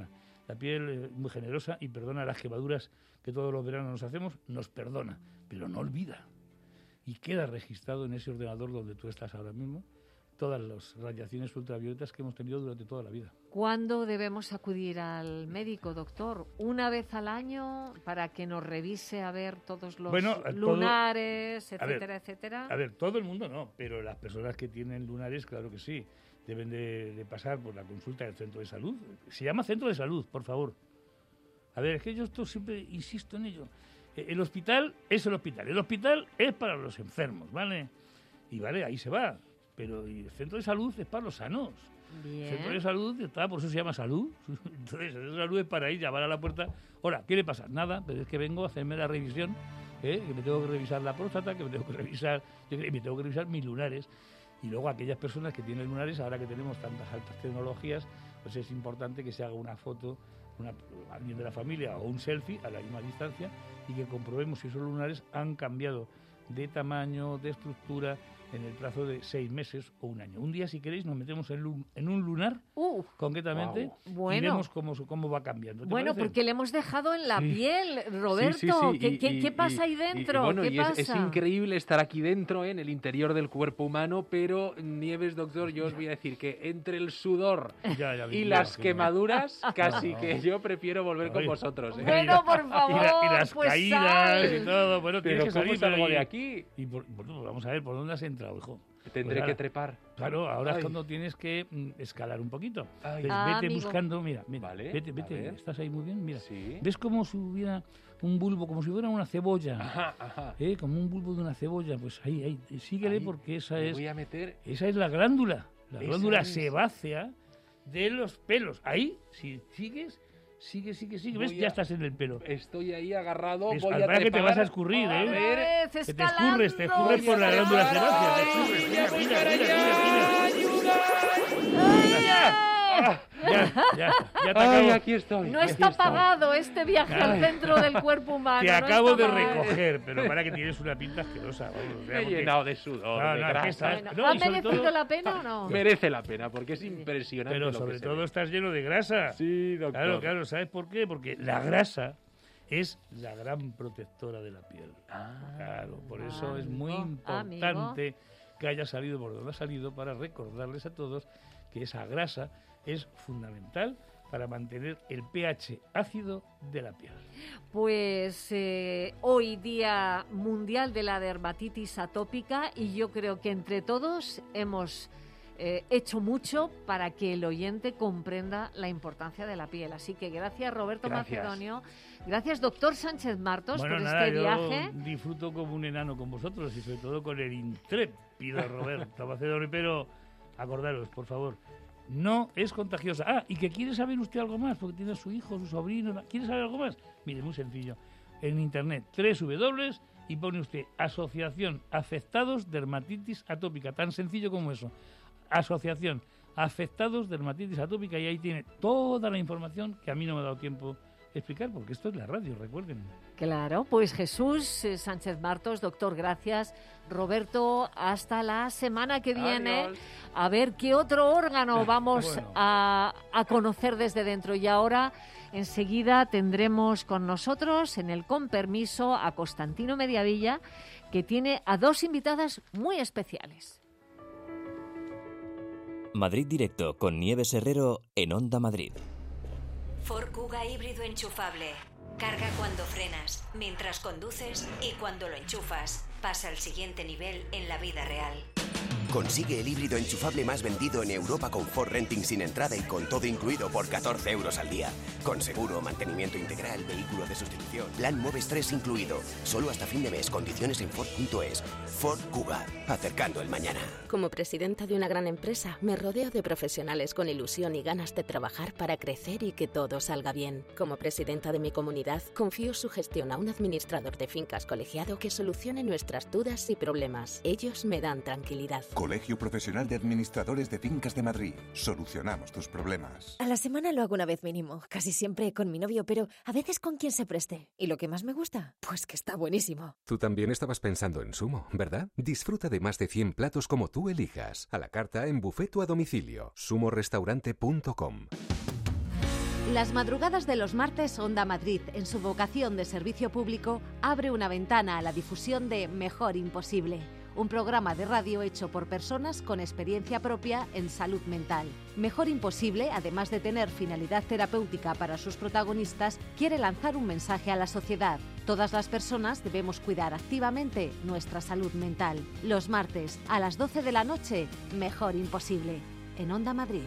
[SPEAKER 4] la piel es muy generosa y perdona las quemaduras que todos los veranos nos hacemos, nos perdona, pero no olvida. Y queda registrado en ese ordenador donde tú estás ahora mismo todas las radiaciones ultravioletas que hemos tenido durante toda la vida.
[SPEAKER 2] ¿Cuándo debemos acudir al médico, doctor? ¿Una vez al año para que nos revise a ver todos los
[SPEAKER 4] bueno, todo,
[SPEAKER 2] lunares, etcétera,
[SPEAKER 4] ver,
[SPEAKER 2] etcétera?
[SPEAKER 4] A ver, todo el mundo no, pero las personas que tienen lunares, claro que sí, deben de, de pasar por la consulta del centro de salud. Se llama centro de salud, por favor. A ver, es que yo esto siempre insisto en ello. El hospital es el hospital, el hospital es para los enfermos, ¿vale? Y vale, ahí se va. Pero el centro de salud es para los sanos.
[SPEAKER 2] Bien.
[SPEAKER 4] El centro de salud está, por eso se llama salud. Entonces, el centro de salud es para ir, llamar a la puerta. Hola, ¿qué le pasa? Nada, pero es que vengo a hacerme la revisión, ¿eh? Que me tengo que revisar la próstata, que me tengo que revisar, que me tengo que revisar mis lunares. Y luego aquellas personas que tienen lunares, ahora que tenemos tantas altas tecnologías, pues es importante que se haga una foto, una, alguien de la familia o un selfie a la misma distancia y que comprobemos si esos lunares han cambiado de tamaño, de estructura, en el plazo de seis meses o un año. Un día, si queréis, nos metemos en, lun- en un lunar,
[SPEAKER 2] uh,
[SPEAKER 4] concretamente,
[SPEAKER 2] wow. bueno.
[SPEAKER 4] y vemos cómo, cómo va cambiando.
[SPEAKER 2] Bueno,
[SPEAKER 4] parece?
[SPEAKER 2] porque le hemos dejado en la
[SPEAKER 5] sí.
[SPEAKER 2] piel, Roberto.
[SPEAKER 5] Sí, sí, sí.
[SPEAKER 2] ¿Qué,
[SPEAKER 5] y,
[SPEAKER 2] qué,
[SPEAKER 5] y,
[SPEAKER 2] ¿Qué pasa
[SPEAKER 5] y,
[SPEAKER 2] ahí dentro?
[SPEAKER 5] Y, bueno,
[SPEAKER 2] ¿Qué
[SPEAKER 5] y
[SPEAKER 2] pasa?
[SPEAKER 5] Es, es increíble estar aquí dentro, ¿eh? En el interior del cuerpo humano, pero, Nieves, doctor, yo os voy a decir que entre el sudor
[SPEAKER 4] ya, ya,
[SPEAKER 5] y
[SPEAKER 4] ya,
[SPEAKER 5] las
[SPEAKER 4] ya,
[SPEAKER 5] quemaduras, casi
[SPEAKER 4] no.
[SPEAKER 5] que yo prefiero volver
[SPEAKER 4] Ay.
[SPEAKER 5] con vosotros, ¿eh?
[SPEAKER 2] Bueno, por favor,
[SPEAKER 4] y, la, y las
[SPEAKER 2] pues
[SPEAKER 4] caídas
[SPEAKER 2] sal.
[SPEAKER 4] y todo. Bueno, tienes
[SPEAKER 5] Pero
[SPEAKER 4] que
[SPEAKER 5] ¿cómo
[SPEAKER 4] salir
[SPEAKER 5] salgo
[SPEAKER 4] ahí.
[SPEAKER 5] de aquí?
[SPEAKER 4] Y por, bueno, vamos a ver, ¿por dónde has entrado, hijo?
[SPEAKER 5] Tendré
[SPEAKER 4] Pues
[SPEAKER 5] que
[SPEAKER 4] ahora,
[SPEAKER 5] trepar.
[SPEAKER 4] Claro, ahora
[SPEAKER 5] Ay.
[SPEAKER 4] es cuando tienes que mm, escalar un poquito.
[SPEAKER 5] Ay.
[SPEAKER 4] Entonces,
[SPEAKER 2] Ah,
[SPEAKER 4] vete
[SPEAKER 2] amigo.
[SPEAKER 4] buscando, mira, mira,
[SPEAKER 5] Vale,
[SPEAKER 4] vete,
[SPEAKER 5] a
[SPEAKER 4] vete,
[SPEAKER 5] ver.
[SPEAKER 4] estás ahí muy bien, mira.
[SPEAKER 5] Sí.
[SPEAKER 4] ¿Ves como si hubiera un bulbo, como si fuera una cebolla?
[SPEAKER 5] Ajá, ajá.
[SPEAKER 4] ¿Eh? Como un bulbo de una cebolla, pues ahí, ahí, síguele
[SPEAKER 5] Ahí
[SPEAKER 4] porque esa
[SPEAKER 5] me
[SPEAKER 4] es,
[SPEAKER 5] voy a meter...
[SPEAKER 4] esa es la glándula, la
[SPEAKER 5] Esa
[SPEAKER 4] glándula
[SPEAKER 5] es.
[SPEAKER 4] sebácea de los pelos. Ahí, si sigues, sigue, sigue, sigue, ¿ves?
[SPEAKER 5] Voy
[SPEAKER 4] Ya
[SPEAKER 5] a-
[SPEAKER 4] estás en el pelo.
[SPEAKER 5] Estoy ahí agarrado,
[SPEAKER 4] Es-
[SPEAKER 5] voy
[SPEAKER 4] al
[SPEAKER 5] a
[SPEAKER 4] verdad que te
[SPEAKER 5] trepar.
[SPEAKER 4] vas a escurrir,
[SPEAKER 5] A
[SPEAKER 4] ¿eh?
[SPEAKER 2] Otra
[SPEAKER 5] ver,
[SPEAKER 2] vez,
[SPEAKER 4] Que te
[SPEAKER 2] escalando.
[SPEAKER 4] escurres, te escurres por la
[SPEAKER 5] Voy a
[SPEAKER 4] glándula
[SPEAKER 5] trepar.
[SPEAKER 4] sebácea, te
[SPEAKER 5] Ay,
[SPEAKER 4] escurres. Mira,
[SPEAKER 5] voy
[SPEAKER 4] mira,
[SPEAKER 5] para
[SPEAKER 4] mira,
[SPEAKER 5] allá.
[SPEAKER 4] mira,
[SPEAKER 5] ¡Ayuda!
[SPEAKER 4] mira. Ya, ya, ya te
[SPEAKER 5] Ay,
[SPEAKER 4] acabo,
[SPEAKER 5] aquí estoy.
[SPEAKER 2] No
[SPEAKER 5] aquí
[SPEAKER 2] está
[SPEAKER 5] estoy.
[SPEAKER 2] pagado este viaje al
[SPEAKER 4] Ay.
[SPEAKER 2] centro del cuerpo humano.
[SPEAKER 4] te
[SPEAKER 2] no
[SPEAKER 4] acabo
[SPEAKER 2] está
[SPEAKER 4] de
[SPEAKER 2] pagado.
[SPEAKER 4] recoger, pero para que tienes una pinta asquerosa. Vamos, o sea,
[SPEAKER 5] Me he
[SPEAKER 4] porque-
[SPEAKER 5] llenado de sudor,
[SPEAKER 4] No,
[SPEAKER 5] de
[SPEAKER 4] no, aquí
[SPEAKER 5] grasa.
[SPEAKER 4] estás.
[SPEAKER 2] Bueno,
[SPEAKER 4] No,
[SPEAKER 2] ¿ha
[SPEAKER 4] y sobre
[SPEAKER 2] merecido
[SPEAKER 4] todo-
[SPEAKER 2] la pena o no?
[SPEAKER 5] Merece la pena, porque es impresionante
[SPEAKER 4] Pero
[SPEAKER 5] lo
[SPEAKER 4] sobre
[SPEAKER 5] que se
[SPEAKER 4] todo
[SPEAKER 5] ve.
[SPEAKER 4] estás lleno de grasa.
[SPEAKER 5] Sí, doctor.
[SPEAKER 4] Claro, claro, ¿sabes por qué? Porque la grasa es la gran protectora de la piel.
[SPEAKER 5] Ah,
[SPEAKER 4] Claro, por eso es muy
[SPEAKER 2] Amigo,
[SPEAKER 4] importante que haya salido por donde ha salido para recordarles a todos que esa grasa es fundamental para mantener el pH ácido de la piel.
[SPEAKER 2] Pues eh, hoy Día Mundial de la Dermatitis Atópica y yo creo que entre todos hemos eh, hecho mucho para que el oyente comprenda la importancia de la piel. Así que gracias Roberto
[SPEAKER 5] Gracias.
[SPEAKER 2] Macedonio, gracias doctor Sánchez Martos
[SPEAKER 4] Bueno,
[SPEAKER 2] por
[SPEAKER 4] nada,
[SPEAKER 2] este
[SPEAKER 4] yo
[SPEAKER 2] viaje.
[SPEAKER 4] disfruto como un enano con vosotros y sobre todo con el intrépido Roberto Macedonio, pero acordaros, por favor, no es contagiosa. Ah, y que quiere saber usted algo más, porque tiene a su hijo, su sobrino, ¿quiere saber algo más? Mire, muy sencillo, en internet, tres w y pone usted Asociación Afectados Dermatitis Atópica, tan sencillo como eso. Asociación Afectados Dermatitis Atópica y ahí tiene toda la información que a mí no me ha dado tiempo de explicar, porque esto es la radio, recuerden.
[SPEAKER 2] Claro, pues Jesús eh, Sánchez Martos, doctor, gracias. Roberto, hasta la semana que viene.
[SPEAKER 5] Adiós.
[SPEAKER 2] A ver qué otro órgano vamos
[SPEAKER 4] Bueno.
[SPEAKER 2] a, a conocer desde dentro. Y ahora, enseguida, tendremos con nosotros, en el Con Permiso, a Constantino Mediavilla, que tiene a dos invitadas muy especiales.
[SPEAKER 1] Madrid Directo con Nieves Herrero en Onda Madrid.
[SPEAKER 6] Ford Kuga híbrido enchufable. Carga cuando frenas, mientras conduces y cuando lo enchufas. Pasa al siguiente nivel en la vida real.
[SPEAKER 7] Consigue el híbrido enchufable más vendido en Europa con Ford Renting sin entrada y con todo incluido por catorce euros al día. Con seguro, mantenimiento integral, vehículo de sustitución, plan Moves tres incluido. Solo hasta fin de mes, condiciones en Ford punto es. Ford Kuga, acercando el mañana.
[SPEAKER 8] Como presidenta de una gran empresa, me rodeo de profesionales con ilusión y ganas de trabajar para crecer y que todo salga bien. Como presidenta de mi comunidad, confío su gestión a un administrador de fincas colegiado que solucione nuestras dudas y problemas. Ellos me dan tranquilidad.
[SPEAKER 9] Colegio Profesional de Administradores de Fincas de Madrid. Solucionamos tus problemas.
[SPEAKER 10] A la semana lo hago una vez mínimo, casi siempre con mi novio, pero a veces con quien se preste. ¿Y lo que más me gusta? Pues que está buenísimo.
[SPEAKER 11] Tú también estabas pensando en Sumo, ¿verdad? Disfruta de más de cien platos como tú elijas. A la carta, en buffet o a domicilio. sumo restaurante punto com.
[SPEAKER 12] Las madrugadas de los martes, Onda Madrid, en su vocación de servicio público, abre una ventana a la difusión de Mejor Imposible, un programa de radio hecho por personas con experiencia propia en salud mental. Mejor Imposible, además de tener finalidad terapéutica para sus protagonistas, quiere lanzar un mensaje a la sociedad. Todas las personas debemos cuidar activamente nuestra salud mental. Los martes, a las doce de la noche, Mejor Imposible, en Onda Madrid.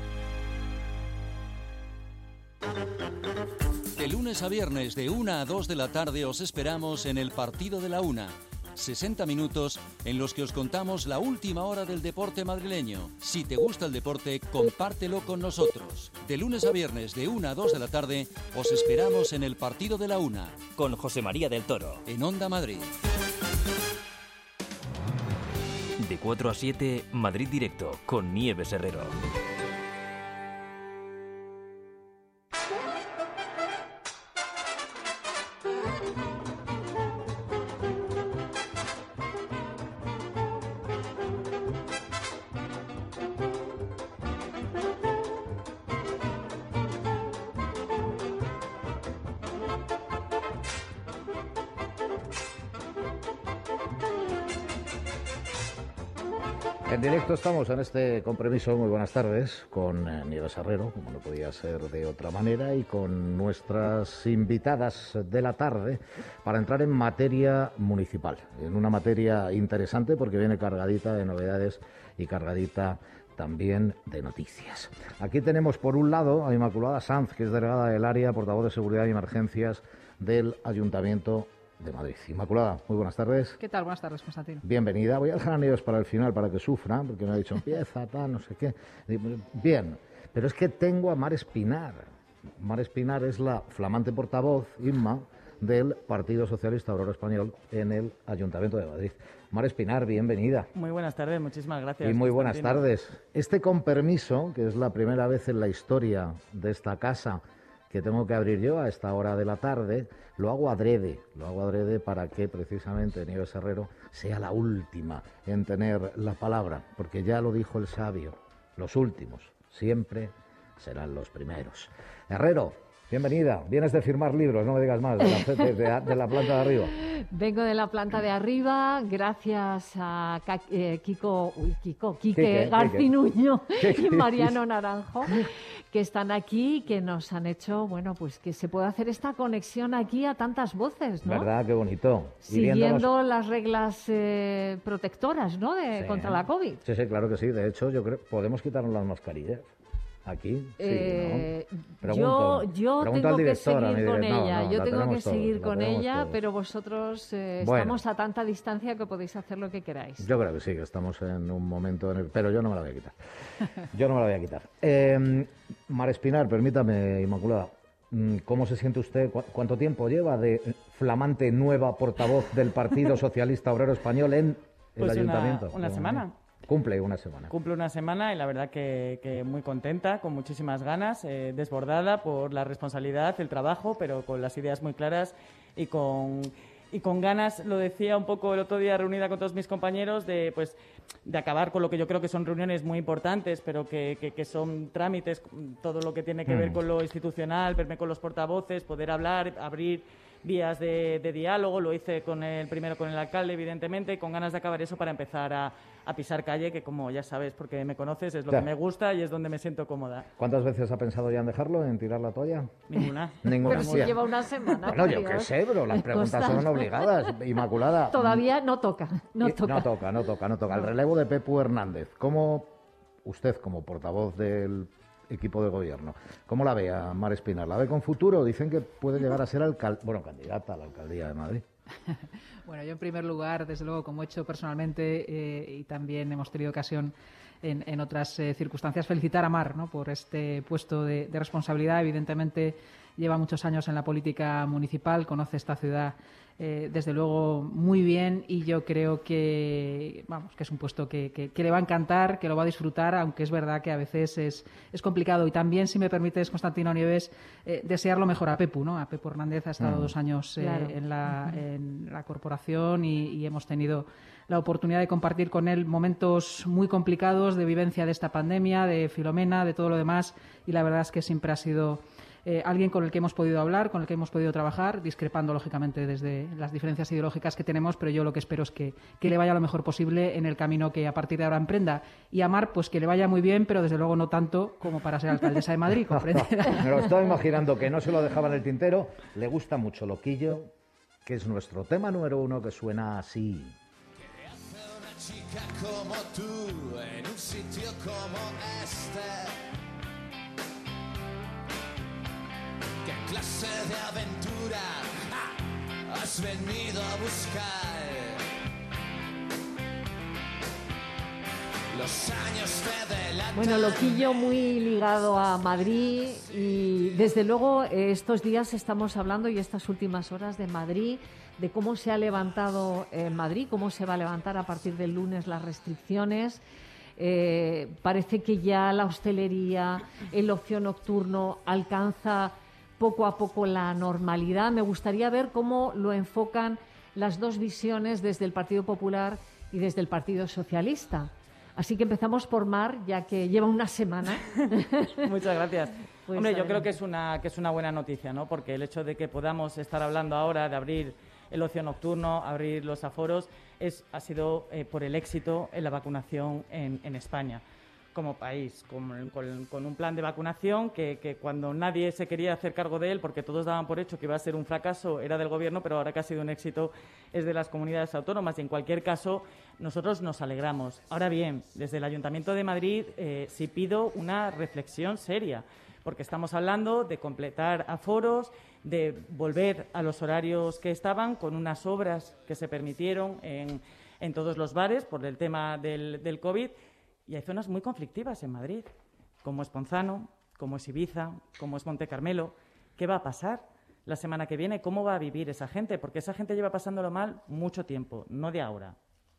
[SPEAKER 13] De lunes a viernes de una a dos de la tarde os esperamos en el Partido de la Una. sesenta minutos en los que os contamos la última hora del deporte madrileño. Si te gusta el deporte, compártelo con nosotros. De lunes a viernes de una a dos de la tarde os esperamos en el Partido de la Una.
[SPEAKER 1] Con José María del Toro.
[SPEAKER 13] En Onda Madrid.
[SPEAKER 1] De cuatro a siete, Madrid Directo, con Nieves Herrero.
[SPEAKER 14] En directo estamos en este compromiso, muy buenas tardes, con eh, Nieves Herrero, como no podía ser de otra manera, y con nuestras invitadas de la tarde para entrar en materia municipal, en una materia interesante porque viene cargadita de novedades y cargadita también de noticias. Aquí tenemos por un lado a Inmaculada Sanz, que es delegada del área, portavoz de Seguridad y Emergencias del Ayuntamiento de Madrid. Inmaculada, muy buenas tardes.
[SPEAKER 3] ¿Qué tal? Buenas tardes, Constantino.
[SPEAKER 14] Bienvenida. Voy a dejar a Nieves para el final para que sufra, porque me ha dicho empieza, tal, no sé qué. Bien, pero es que tengo a Mar Espinar. Mar Espinar es la flamante portavoz, Inma, del Partido Socialista Obrero Español en el Ayuntamiento de Madrid. Mar Espinar, bienvenida.
[SPEAKER 15] Muy buenas tardes, muchísimas gracias.
[SPEAKER 14] Y muy buenas tardes. Este con permiso, que es la primera vez en la historia de esta casa que tengo que abrir yo a esta hora de la tarde, lo hago adrede, lo hago adrede para que precisamente Nieves Herrero sea la última en tener la palabra, porque ya lo dijo el sabio, los últimos siempre serán los primeros. Herrero, bienvenida, vienes de firmar libros, no me digas más, de la, de, de, de la planta de arriba.
[SPEAKER 2] Vengo de la planta de arriba, gracias a eh, Kiko, uy, Kiko, Quique Garcinuño y Mariano Naranjo, que están aquí, que nos han hecho, bueno, pues que se pueda hacer esta conexión aquí a tantas voces, ¿no?
[SPEAKER 14] ¿Verdad? Qué bonito.
[SPEAKER 2] Siguiendo viéndonos... las reglas eh, protectoras, ¿no? De, sí. Contra la COVID.
[SPEAKER 14] Sí, sí, claro que sí. De hecho, yo creo podemos quitarnos las mascarillas. Aquí, sí,
[SPEAKER 2] eh,
[SPEAKER 14] ¿no? Pregunto,
[SPEAKER 2] yo yo
[SPEAKER 14] pregunto
[SPEAKER 2] tengo que
[SPEAKER 14] director,
[SPEAKER 2] seguir con
[SPEAKER 14] diré,
[SPEAKER 2] ella,
[SPEAKER 14] no, no,
[SPEAKER 2] yo tengo que
[SPEAKER 14] todos,
[SPEAKER 2] seguir con ella,
[SPEAKER 14] todos.
[SPEAKER 2] Pero vosotros eh,
[SPEAKER 14] bueno,
[SPEAKER 2] estamos a tanta distancia que podéis hacer lo que queráis.
[SPEAKER 14] Yo creo que sí, que estamos en un momento en el... Pero yo no me la voy a quitar. Yo no me la voy a quitar. Eh, Mar Espinar, permítame, Inmaculada, ¿cómo se siente usted? ¿Cu ¿Cuánto tiempo lleva de flamante nueva portavoz del Partido Socialista Obrero Español en el
[SPEAKER 15] pues
[SPEAKER 14] Ayuntamiento?
[SPEAKER 15] Una, una semana.
[SPEAKER 14] Cumple una semana.
[SPEAKER 15] Cumple una semana y la verdad que, que muy contenta, con muchísimas ganas, eh, desbordada por la responsabilidad, el trabajo, pero con las ideas muy claras y con, y con ganas, lo decía un poco el otro día reunida con todos mis compañeros, de, pues, de acabar con lo que yo creo que son reuniones muy importantes, pero que, que, que son trámites, todo lo que tiene que mm. ver con lo institucional, verme con los portavoces, poder hablar, abrir vías de, de diálogo. Lo hice con el primero con el alcalde, evidentemente, con ganas de acabar eso para empezar a, a pisar calle, que como ya sabes, porque me conoces, es lo ya. que me gusta y es donde me siento cómoda.
[SPEAKER 14] ¿Cuántas veces ha pensado ya en dejarlo, en tirar la toalla?
[SPEAKER 15] Ninguna.
[SPEAKER 14] Ninguna.
[SPEAKER 2] Pero si sí. lleva una semana.
[SPEAKER 14] Bueno, yo qué sé, pero las preguntas son obligadas. Inmaculada.
[SPEAKER 2] Todavía no toca, no toca.
[SPEAKER 14] No toca, no toca, no toca. El relevo de Pepu Hernández, ¿cómo usted, como portavoz del equipo de gobierno, cómo la ve a Mar Espinar? ¿La ve con futuro? Dicen que puede llegar a ser alcal bueno, candidata a la alcaldía de Madrid.
[SPEAKER 3] Bueno, yo en primer lugar, desde luego, como he hecho personalmente eh, y también hemos tenido ocasión en, en otras eh, circunstancias, felicitar a Mar, ¿no?, por este puesto de, de responsabilidad. Evidentemente lleva muchos años en la política municipal, conoce esta ciudad eh, desde luego muy bien, y yo creo que vamos que es un puesto que, que, que le va a encantar, que lo va a disfrutar, aunque es verdad que a veces es, es complicado. Y también, si me permites, Constantino Nieves, eh, desear lo mejor a Pepu, ¿no? A Pepu Hernández ha estado mm. dos años eh, claro. en, la, uh-huh. en la corporación y, y hemos tenido la oportunidad de compartir con él momentos muy complicados de vivencia de esta pandemia, de Filomena, de todo lo demás, y la verdad es que siempre ha sido
[SPEAKER 16] eh, alguien con el que hemos podido hablar, con el que hemos podido trabajar, discrepando lógicamente desde las diferencias ideológicas que tenemos, pero yo lo que espero es que, que le vaya lo mejor posible en el camino que a partir de ahora emprenda. Y a Mar, pues que le vaya muy bien, pero desde luego no tanto como para ser alcaldesa de Madrid, ¿comprende?
[SPEAKER 14] Me lo estaba imaginando, que no se lo dejaba en el tintero. Le gusta mucho Loquillo, que es nuestro tema número uno, que suena así.
[SPEAKER 17] Chica como tú, en un sitio como este. ¿Qué clase de aventura ah, has venido a buscar? Los años te delatan.
[SPEAKER 2] Bueno, Loquillo muy ligado a Madrid y desde luego estos días estamos hablando y estas últimas horas de Madrid, de cómo se ha levantado en Madrid, cómo se va a levantar a partir del lunes las restricciones. Eh, parece que ya la hostelería, el ocio nocturno alcanza poco a poco la normalidad. Me gustaría ver cómo lo enfocan las dos visiones desde el Partido Popular y desde el Partido Socialista. Así que empezamos por Mar, ya que lleva una semana.
[SPEAKER 15] Muchas gracias.
[SPEAKER 2] Pues
[SPEAKER 15] Hombre, yo
[SPEAKER 2] adelante.
[SPEAKER 15] creo que es una que es una buena noticia, ¿no? Porque el hecho de que podamos estar hablando ahora de abrir el ocio nocturno, abrir los aforos, es, ha sido eh, por el éxito en la vacunación en, en España como país, con, con, con un plan de vacunación que, que cuando nadie se quería hacer cargo de él, porque todos daban por hecho que iba a ser un fracaso, era del Gobierno, pero ahora que ha sido un éxito es de las comunidades autónomas y en cualquier caso nosotros nos alegramos. Ahora bien, desde el Ayuntamiento de Madrid eh, sí pido una reflexión seria, porque estamos hablando de completar aforos, de volver a los horarios que estaban, con unas obras que se permitieron en, en todos los bares por el tema del, del COVID, y hay zonas muy conflictivas en Madrid, como es Ponzano, como es Ibiza, como es Monte Carmelo. ¿Qué va a pasar la semana que viene? ¿Cómo va a vivir esa gente? Porque esa gente lleva pasándolo mal mucho tiempo, no de ahora.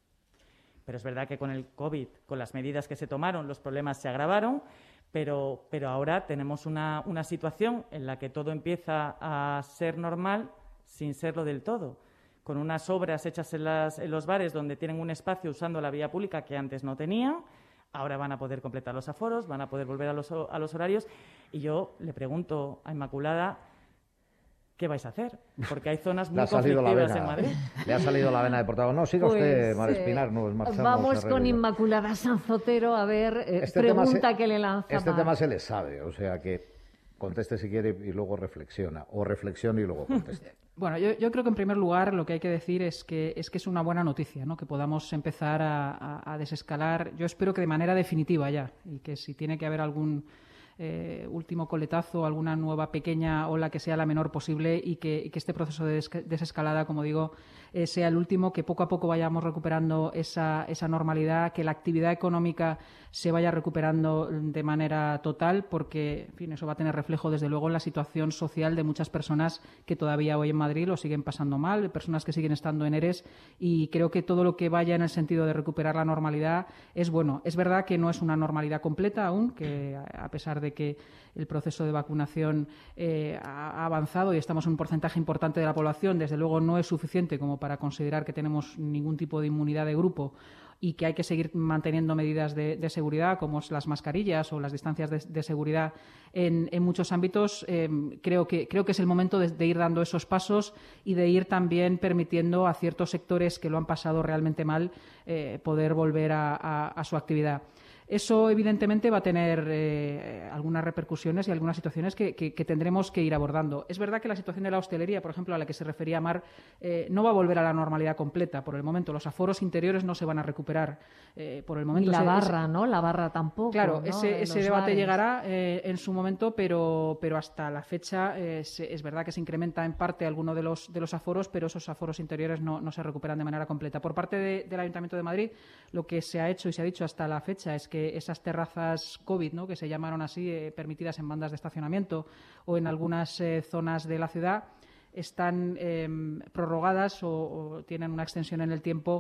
[SPEAKER 15] Pero es verdad que con el COVID, con las medidas que se tomaron, los problemas se agravaron, pero, pero ahora tenemos una, una situación en la que todo empieza a ser normal sin serlo del todo, con unas obras hechas en, las, en los bares donde tienen un espacio usando la vía pública que antes no tenían. Ahora van a poder completar los aforos, van a poder volver a los, a los horarios. Y yo le pregunto a Inmaculada, ¿qué vais a hacer? Porque hay zonas muy conflictivas en Madrid.
[SPEAKER 14] Le ha salido la vena de portavoz. No, siga
[SPEAKER 2] Pues,
[SPEAKER 14] usted, Mar
[SPEAKER 2] eh,
[SPEAKER 14] Espinar. Nos marchamos
[SPEAKER 2] Vamos
[SPEAKER 14] a
[SPEAKER 2] con
[SPEAKER 14] Reguillo.
[SPEAKER 2] Inmaculada Sanzotero a ver, eh,
[SPEAKER 14] Este
[SPEAKER 2] pregunta
[SPEAKER 14] tema se-
[SPEAKER 2] que le lanza
[SPEAKER 14] Este
[SPEAKER 2] Mar.
[SPEAKER 14] tema se le sabe, o sea que conteste si quiere y luego reflexiona. O reflexione y luego conteste.
[SPEAKER 16] Bueno, yo, yo creo que en primer lugar lo que hay que decir es que es que es una buena noticia, ¿no? Que podamos empezar a, a- a desescalar. Yo espero que de manera definitiva ya, y que si tiene que haber algún eh, último coletazo, alguna nueva pequeña ola que sea la menor posible y que, y que este proceso de des- desescalada, como digo, eh, sea el último, que poco a poco vayamos recuperando esa, esa normalidad, que la actividad económica se vaya recuperando de manera total, porque en fin, eso va a tener reflejo desde luego en la situación social de muchas personas que todavía hoy en Madrid lo siguen pasando mal, personas que siguen estando en ERES, y creo que todo lo que vaya en el sentido de recuperar la normalidad es bueno. Es verdad que no es una normalidad completa aún, que a pesar de que el proceso de vacunación eh, ha avanzado y estamos en un porcentaje importante de la población, desde luego no es suficiente como para considerar que tenemos ningún tipo de inmunidad de grupo y que hay que seguir manteniendo medidas de, de seguridad, como es las mascarillas o las distancias de, de seguridad en, en muchos ámbitos. Eh, creo que, creo que es el momento de, de ir dando esos pasos y de ir también permitiendo a ciertos sectores que lo han pasado realmente mal eh, poder volver a, a, a su actividad. Eso, evidentemente, va a tener eh, algunas repercusiones y algunas situaciones que, que, que tendremos que ir abordando. Es verdad que la situación de la hostelería, por ejemplo, a la que se refería Mar, eh, no va a volver a la normalidad completa. Por el momento, los aforos interiores no se van a recuperar. Eh, por el momento,
[SPEAKER 2] Ni la
[SPEAKER 16] se-
[SPEAKER 2] barra,
[SPEAKER 16] es-
[SPEAKER 2] ¿no? La barra tampoco.
[SPEAKER 16] Claro,
[SPEAKER 2] ¿no?
[SPEAKER 16] ese,
[SPEAKER 2] En
[SPEAKER 16] ese
[SPEAKER 2] los
[SPEAKER 16] debate
[SPEAKER 2] bares.
[SPEAKER 16] llegará eh, en su momento, pero, pero hasta la fecha eh, se- es verdad que se incrementa en parte alguno de los, de los aforos, pero esos aforos interiores no, no se recuperan de manera completa. Por parte de- del Ayuntamiento de Madrid, lo que se ha hecho y se ha dicho hasta la fecha es que esas terrazas COVID, ¿no? Que se llamaron así, eh, permitidas en bandas de estacionamiento o en algunas eh, zonas de la ciudad, están eh, prorrogadas o, o tienen una extensión en el tiempo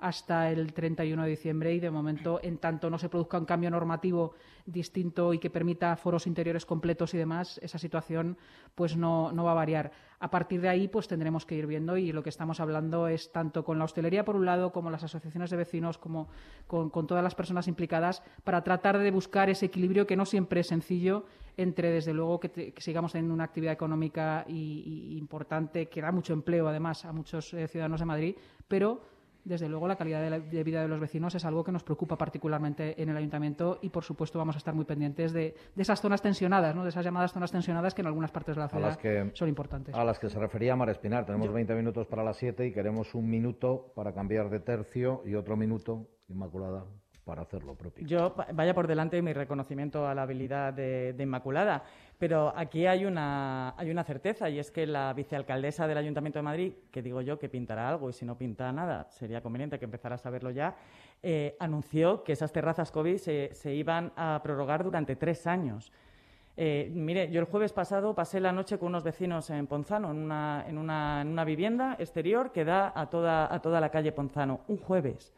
[SPEAKER 16] hasta el treinta y uno de diciembre y, de momento, en tanto no se produzca un cambio normativo distinto y que permita foros interiores completos y demás, esa situación pues no, no va a variar. A partir de ahí pues tendremos que ir viendo, y lo que estamos hablando es tanto con la hostelería por un lado, como las asociaciones de vecinos, como con, con todas las personas implicadas, para tratar de buscar ese equilibrio que no siempre es sencillo entre, desde luego, que, te, que sigamos teniendo una actividad económica y, y importante, que da mucho empleo además a muchos eh, ciudadanos de Madrid, pero desde luego la calidad de, la, de vida de los vecinos es algo que nos preocupa particularmente en el Ayuntamiento, y por supuesto vamos a estar muy pendientes de, de esas zonas tensionadas, ¿no? De esas llamadas zonas tensionadas que en algunas partes de la ciudad que, son importantes.
[SPEAKER 14] A las que se refería Mar Espinar. Tenemos
[SPEAKER 16] Yo.
[SPEAKER 14] veinte minutos para las siete y queremos un minuto para cambiar de tercio y otro minuto, Inmaculada, para hacer lo propio.
[SPEAKER 15] Yo, vaya por delante mi reconocimiento a la habilidad de, de Inmaculada, pero aquí hay una, hay una certeza, y es que la vicealcaldesa del Ayuntamiento de Madrid, que digo yo que pintará algo, y si no pinta nada, sería conveniente que empezara a saberlo ya, eh, anunció que esas terrazas COVID se, se iban a prorrogar durante tres años. Eh, mire, yo el jueves pasado pasé la noche con unos vecinos en Ponzano, en una, en una, en una vivienda exterior que da a toda, a toda la calle Ponzano, un jueves.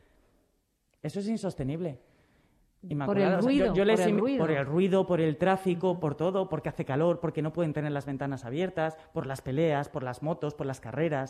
[SPEAKER 15] Eso es insostenible. Inmaculada.
[SPEAKER 2] Por el ruido,
[SPEAKER 15] O sea, yo, yo les
[SPEAKER 2] por el
[SPEAKER 15] invi-
[SPEAKER 2] ruido.
[SPEAKER 15] por el ruido, por el tráfico, por todo, porque hace calor, porque no pueden tener las ventanas abiertas, por las peleas, por las motos, por las carreras.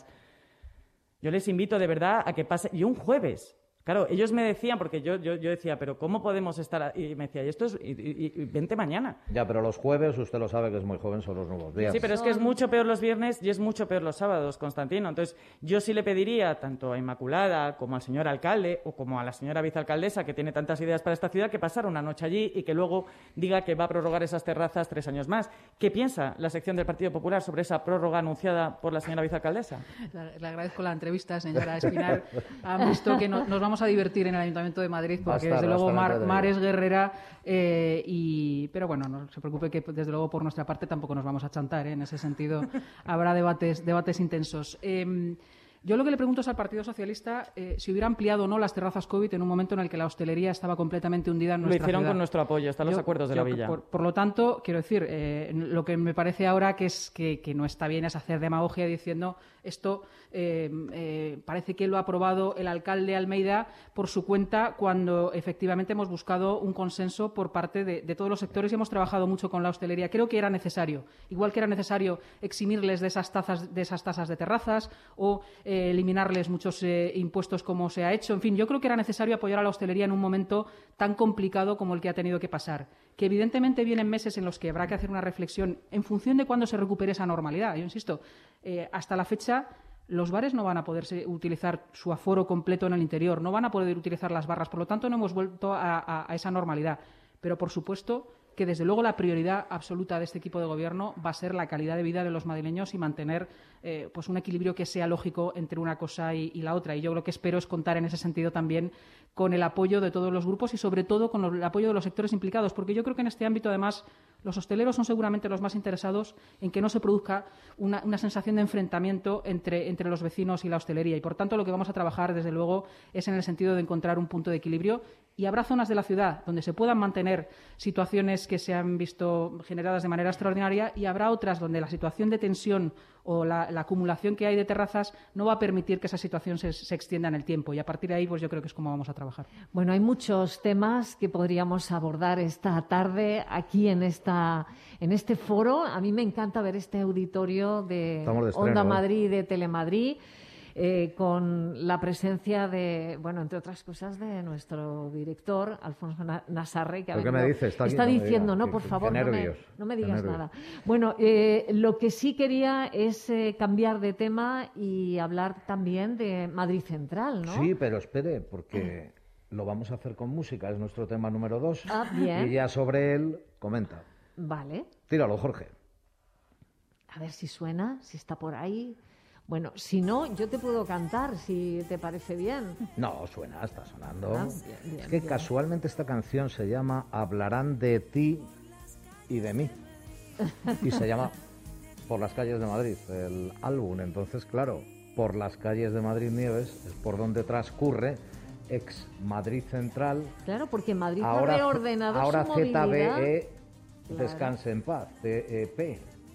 [SPEAKER 15] Yo les invito de verdad a que pase... Y un jueves... Claro, ellos me decían, porque yo, yo, yo decía, pero ¿cómo podemos estar...? a-? Y me decía, y esto es... Y, y- y vente mañana.
[SPEAKER 14] Ya, pero los jueves, usted lo sabe que es muy joven, son los nuevos días.
[SPEAKER 15] Sí, pero es que es mucho peor los viernes y es mucho peor los sábados, Constantino. Entonces, yo sí le pediría tanto a Inmaculada como al señor alcalde o como a la señora vicealcaldesa, que tiene tantas ideas para esta ciudad, que pasara una noche allí y que luego diga que va a prorrogar esas terrazas tres años más. ¿Qué piensa la sección del Partido Popular sobre esa prórroga anunciada por la señora vicealcaldesa?
[SPEAKER 16] Le, le agradezco la entrevista, señora Espinar. Han visto que no- nos vamos a divertir en el Ayuntamiento de Madrid,
[SPEAKER 14] Va a
[SPEAKER 16] porque
[SPEAKER 14] estar,
[SPEAKER 16] desde
[SPEAKER 14] va a
[SPEAKER 16] luego
[SPEAKER 14] estar
[SPEAKER 16] Mar,
[SPEAKER 14] entretenido.
[SPEAKER 16] Mar es guerrera, eh, y, pero bueno, no se preocupe que desde luego por nuestra parte tampoco nos vamos a chantar, ¿eh? En ese sentido habrá debates, debates intensos. Eh, Yo lo que le pregunto es al Partido Socialista eh, si hubiera ampliado o no las terrazas COVID en un momento en el que la hostelería estaba completamente hundida en
[SPEAKER 15] Lo
[SPEAKER 16] nuestra
[SPEAKER 15] hicieron
[SPEAKER 16] ciudad.
[SPEAKER 15] con nuestro apoyo, están los
[SPEAKER 16] Yo-
[SPEAKER 15] acuerdos de
[SPEAKER 16] yo,
[SPEAKER 15] la Villa.
[SPEAKER 16] Por, por lo tanto, quiero decir, eh, lo que me parece ahora que es que, que no está bien es hacer demagogia diciendo esto eh, eh, parece que lo ha aprobado el alcalde Almeida por su cuenta, cuando efectivamente hemos buscado un consenso por parte de, de todos los sectores y hemos trabajado mucho con la hostelería. Creo que era necesario, igual que era necesario eximirles de esas tazas, de esas tasas de terrazas o eh, eliminarles muchos eh, impuestos como se ha hecho. En fin, yo creo que era necesario apoyar a la hostelería en un momento tan complicado como el que ha tenido que pasar. Que evidentemente vienen meses en los que habrá que hacer una reflexión en función de cuándo se recupere esa normalidad. Yo insisto, eh, hasta la fecha los bares no van a poder utilizar su aforo completo en el interior, no van a poder utilizar las barras, por lo tanto no hemos vuelto a, a, a esa normalidad. Pero, por supuesto, que desde luego la prioridad absoluta de este equipo de gobierno va a ser la calidad de vida de los madrileños y mantener eh, pues un equilibrio que sea lógico entre una cosa y, y la otra. Y yo lo que espero es contar en ese sentido también con el apoyo de todos los grupos y sobre todo con el apoyo de los sectores implicados, porque yo creo que en este ámbito además los hosteleros son seguramente los más interesados en que no se produzca una, una sensación de enfrentamiento entre, entre los vecinos y la hostelería, y por tanto lo que vamos a trabajar desde luego es en el sentido de encontrar un punto de equilibrio. Y habrá zonas de la ciudad donde se puedan mantener situaciones que se han visto generadas de manera extraordinaria y habrá otras donde la situación de tensión o la, la acumulación que hay de terrazas no va a permitir que esa situación se, se extienda en el tiempo. Y a partir de ahí, pues yo creo que es como vamos a trabajar.
[SPEAKER 2] Bueno, hay muchos temas que podríamos abordar esta tarde aquí en esta en este foro. A mí me encanta ver este auditorio de,
[SPEAKER 14] de estreno,
[SPEAKER 2] Onda
[SPEAKER 14] ¿eh?
[SPEAKER 2] Madrid y de Telemadrid. Eh, con la presencia de, bueno, entre otras cosas, de nuestro director, Alfonso Na- Nazarre, que ha
[SPEAKER 14] ¿Pero qué
[SPEAKER 2] venido-
[SPEAKER 14] me dice? Está aquí,
[SPEAKER 2] está
[SPEAKER 14] no me
[SPEAKER 2] diciendo,
[SPEAKER 14] diga.
[SPEAKER 2] no, por
[SPEAKER 14] Qué-
[SPEAKER 2] favor,
[SPEAKER 14] qué
[SPEAKER 2] no me,
[SPEAKER 14] nervios,
[SPEAKER 2] no me
[SPEAKER 14] qué
[SPEAKER 2] digas
[SPEAKER 14] nervios.
[SPEAKER 2] nada. Bueno, eh, lo que sí quería es eh, cambiar de tema y hablar también de Madrid Central, ¿no?
[SPEAKER 14] Sí, pero espere, porque lo vamos a hacer con música, es nuestro tema número dos.
[SPEAKER 2] Ah, bien.
[SPEAKER 14] Y ya sobre él comenta.
[SPEAKER 2] Vale,
[SPEAKER 14] Tíralo, Jorge.
[SPEAKER 2] a ver si suena, si está por ahí. Bueno, si no, yo te puedo cantar, si te parece bien.
[SPEAKER 14] No, suena, está sonando.
[SPEAKER 2] Ah, bien, bien,
[SPEAKER 14] es que
[SPEAKER 2] bien.
[SPEAKER 14] casualmente esta canción se llama Hablarán de ti y de mí. Y se llama Por las calles de Madrid, el álbum. Entonces, claro, Por las calles de Madrid, Nieves, es por donde transcurre ex Madrid Central.
[SPEAKER 2] Claro, porque Madrid ha
[SPEAKER 14] Ahora,
[SPEAKER 2] reordenado
[SPEAKER 14] ahora
[SPEAKER 2] su movilidad.
[SPEAKER 14] Z B E,
[SPEAKER 2] Claro.
[SPEAKER 14] Descanse en paz, T E P.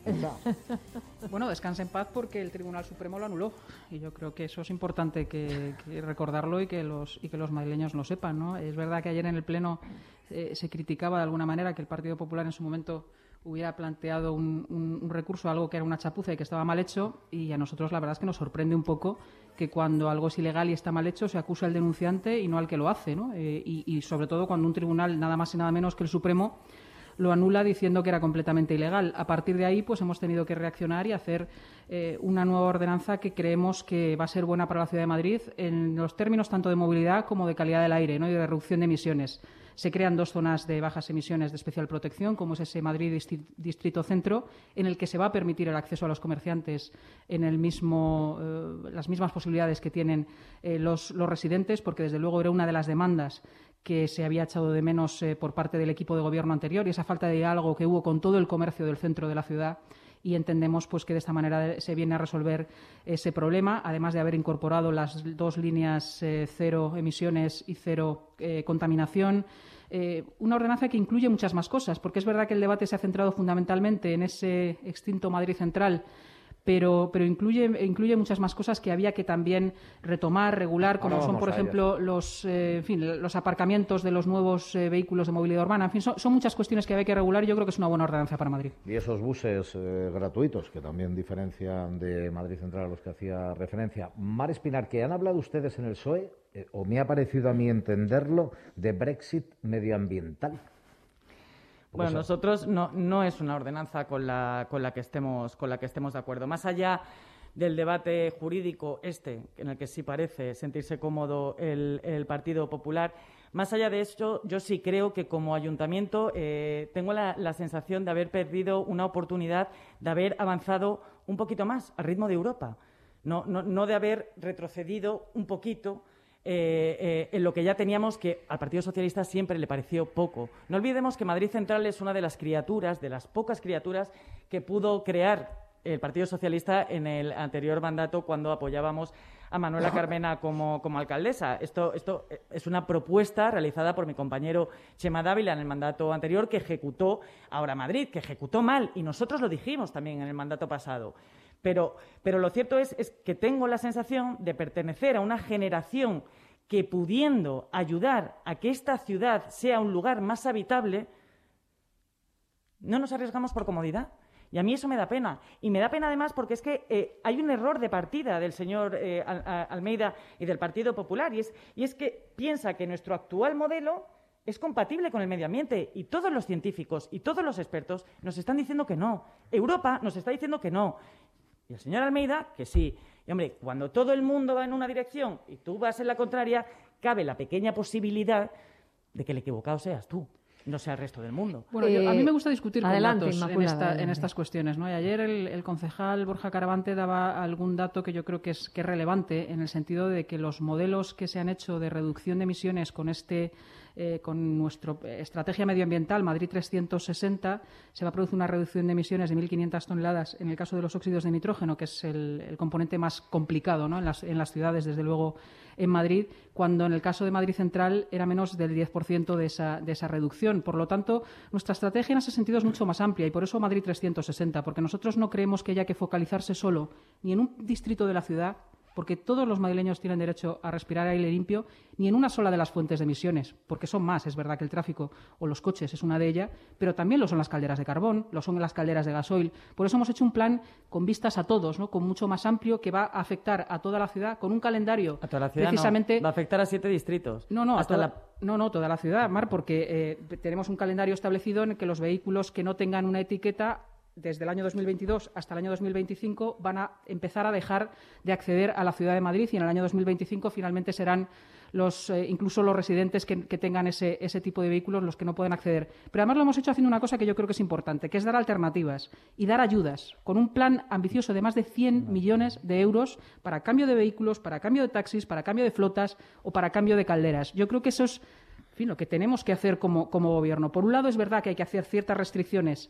[SPEAKER 16] Bueno, descansa en paz porque el Tribunal Supremo lo anuló y yo creo que eso es importante que, que recordarlo y que los y que los madrileños lo sepan, ¿no? Es verdad que ayer en el Pleno eh, se criticaba de alguna manera que el Partido Popular en su momento hubiera planteado un, un, un recurso a algo que era una chapuza y que estaba mal hecho, y a nosotros la verdad es que nos sorprende un poco que cuando algo es ilegal y está mal hecho se acusa al denunciante y no al que lo hace, ¿no? Eh, y, y sobre todo cuando un tribunal, nada más y nada menos que el Supremo, lo anula diciendo que era completamente ilegal. A partir de ahí, pues hemos tenido que reaccionar y hacer eh, una nueva ordenanza que creemos que va a ser buena para la Ciudad de Madrid en los términos tanto de movilidad como de calidad del aire, ¿no? Y de reducción de emisiones. Se crean dos zonas de bajas emisiones de especial protección, como es ese Madrid Distrito Centro, en el que se va a permitir el acceso a los comerciantes en el mismo, eh, las mismas posibilidades que tienen eh, los, los residentes, porque desde luego era una de las demandas que se había echado de menos eh, por parte del equipo de gobierno anterior, y esa falta de diálogo que hubo con todo el comercio del centro de la ciudad. Y entendemos pues que de esta manera se viene a resolver ese problema, además de haber incorporado las dos líneas eh, cero emisiones y cero eh, contaminación. Eh, una ordenanza que incluye muchas más cosas, porque es verdad que el debate se ha centrado fundamentalmente en ese extinto Madrid Central, pero, pero incluye, incluye muchas más cosas que había que también retomar, regular, como son, por ejemplo, los, eh, en fin, los aparcamientos de los nuevos eh, vehículos de movilidad urbana. En fin, son, son muchas cuestiones que había que regular y yo creo que es una buena ordenanza para Madrid.
[SPEAKER 14] Y esos buses eh, gratuitos, que también diferencian de Madrid Central a los que hacía referencia. Mar Espinar, que han hablado ustedes en el P S O E, eh, o me ha parecido a mí entenderlo, de Brexit medioambiental.
[SPEAKER 15] Bueno, eso... nosotros no, no es una ordenanza con la, con la que estemos, con la que estemos de acuerdo. Más allá del debate jurídico este, en el que sí parece sentirse cómodo el, el Partido Popular, más allá de esto, yo sí creo que como ayuntamiento eh, tengo la, la sensación de haber perdido una oportunidad de haber avanzado un poquito más al ritmo de Europa, no, no, no de haber retrocedido un poquito Eh, eh, en lo que ya teníamos, que al Partido Socialista siempre le pareció poco. No olvidemos que Madrid Central es una de las criaturas, de las pocas criaturas que pudo crear el Partido Socialista en el anterior mandato cuando apoyábamos a Manuela Carmena como, como alcaldesa. Esto, esto es una propuesta realizada por mi compañero Chema Dávila en el mandato anterior, que ejecutó ahora Madrid, que ejecutó mal, y nosotros lo dijimos también en el mandato pasado. Pero, pero lo cierto es, es que tengo la sensación de pertenecer a una generación que, pudiendo ayudar a que esta ciudad sea un lugar más habitable, no nos arriesgamos por comodidad. Y a mí eso me da pena. Y me da pena además porque es que eh, hay un error de partida del señor eh, Almeida y del Partido Popular, y es, y es que piensa que nuestro actual modelo es compatible con el medio ambiente, y todos los científicos y todos los expertos nos están diciendo que no. Europa nos está diciendo que no. Y el señor Almeida, que sí. Y, hombre, cuando todo el mundo va en una dirección y tú vas en la contraria, cabe la pequeña posibilidad de que el equivocado seas tú, no sea el resto del mundo.
[SPEAKER 16] Bueno, yo, a mí me gusta discutir
[SPEAKER 15] adelante,
[SPEAKER 16] con datos en, esta, en estas cuestiones, ¿no? Y ayer el, el concejal Borja Caravante daba algún dato que yo creo que es, que es relevante, en el sentido de que los modelos que se han hecho de reducción de emisiones con este... Eh, con nuestra estrategia medioambiental Madrid trescientos sesenta se va a producir una reducción de emisiones de mil quinientas toneladas en el caso de los óxidos de nitrógeno, que es el, el componente más complicado, ¿no? en, las, en las ciudades, desde luego en Madrid, cuando en el caso de Madrid Central era menos del diez por ciento de esa, de esa reducción. Por lo tanto, nuestra estrategia en ese sentido es mucho más amplia, y por eso Madrid trescientos sesenta, porque nosotros no creemos que haya que focalizarse solo ni en un distrito de la ciudad, porque todos los madrileños tienen derecho a respirar aire limpio, ni en una sola de las fuentes de emisiones, porque son más. Es verdad que el tráfico o los coches es una de ellas, pero también lo son las calderas de carbón, lo son las calderas de gasoil. Por eso hemos hecho un plan con vistas a todos, ¿no? Con mucho más amplio, que va a afectar a toda la ciudad, con un calendario.
[SPEAKER 15] A toda la ciudad
[SPEAKER 16] precisamente...
[SPEAKER 15] no, va a afectar a siete distritos.
[SPEAKER 16] No, no,
[SPEAKER 15] hasta
[SPEAKER 16] a toda...
[SPEAKER 15] la...
[SPEAKER 16] no, no, toda la ciudad, Mar, porque eh, tenemos un calendario establecido en el que los vehículos que no tengan una etiqueta desde el año dos mil veintidós hasta el año dos mil veinticinco van a empezar a dejar de acceder a la ciudad de Madrid, y en el año dos mil veinticinco finalmente serán los, eh, incluso los residentes que, que tengan ese, ese tipo de vehículos los que no pueden acceder. Pero además lo hemos hecho haciendo una cosa que yo creo que es importante, que es dar alternativas y dar ayudas, con un plan ambicioso de más de cien millones de euros para cambio de vehículos, para cambio de taxis, para cambio de flotas o para cambio de calderas. Yo creo que eso es, en fin, lo que tenemos que hacer como, como gobierno. Por un lado, es verdad que hay que hacer ciertas restricciones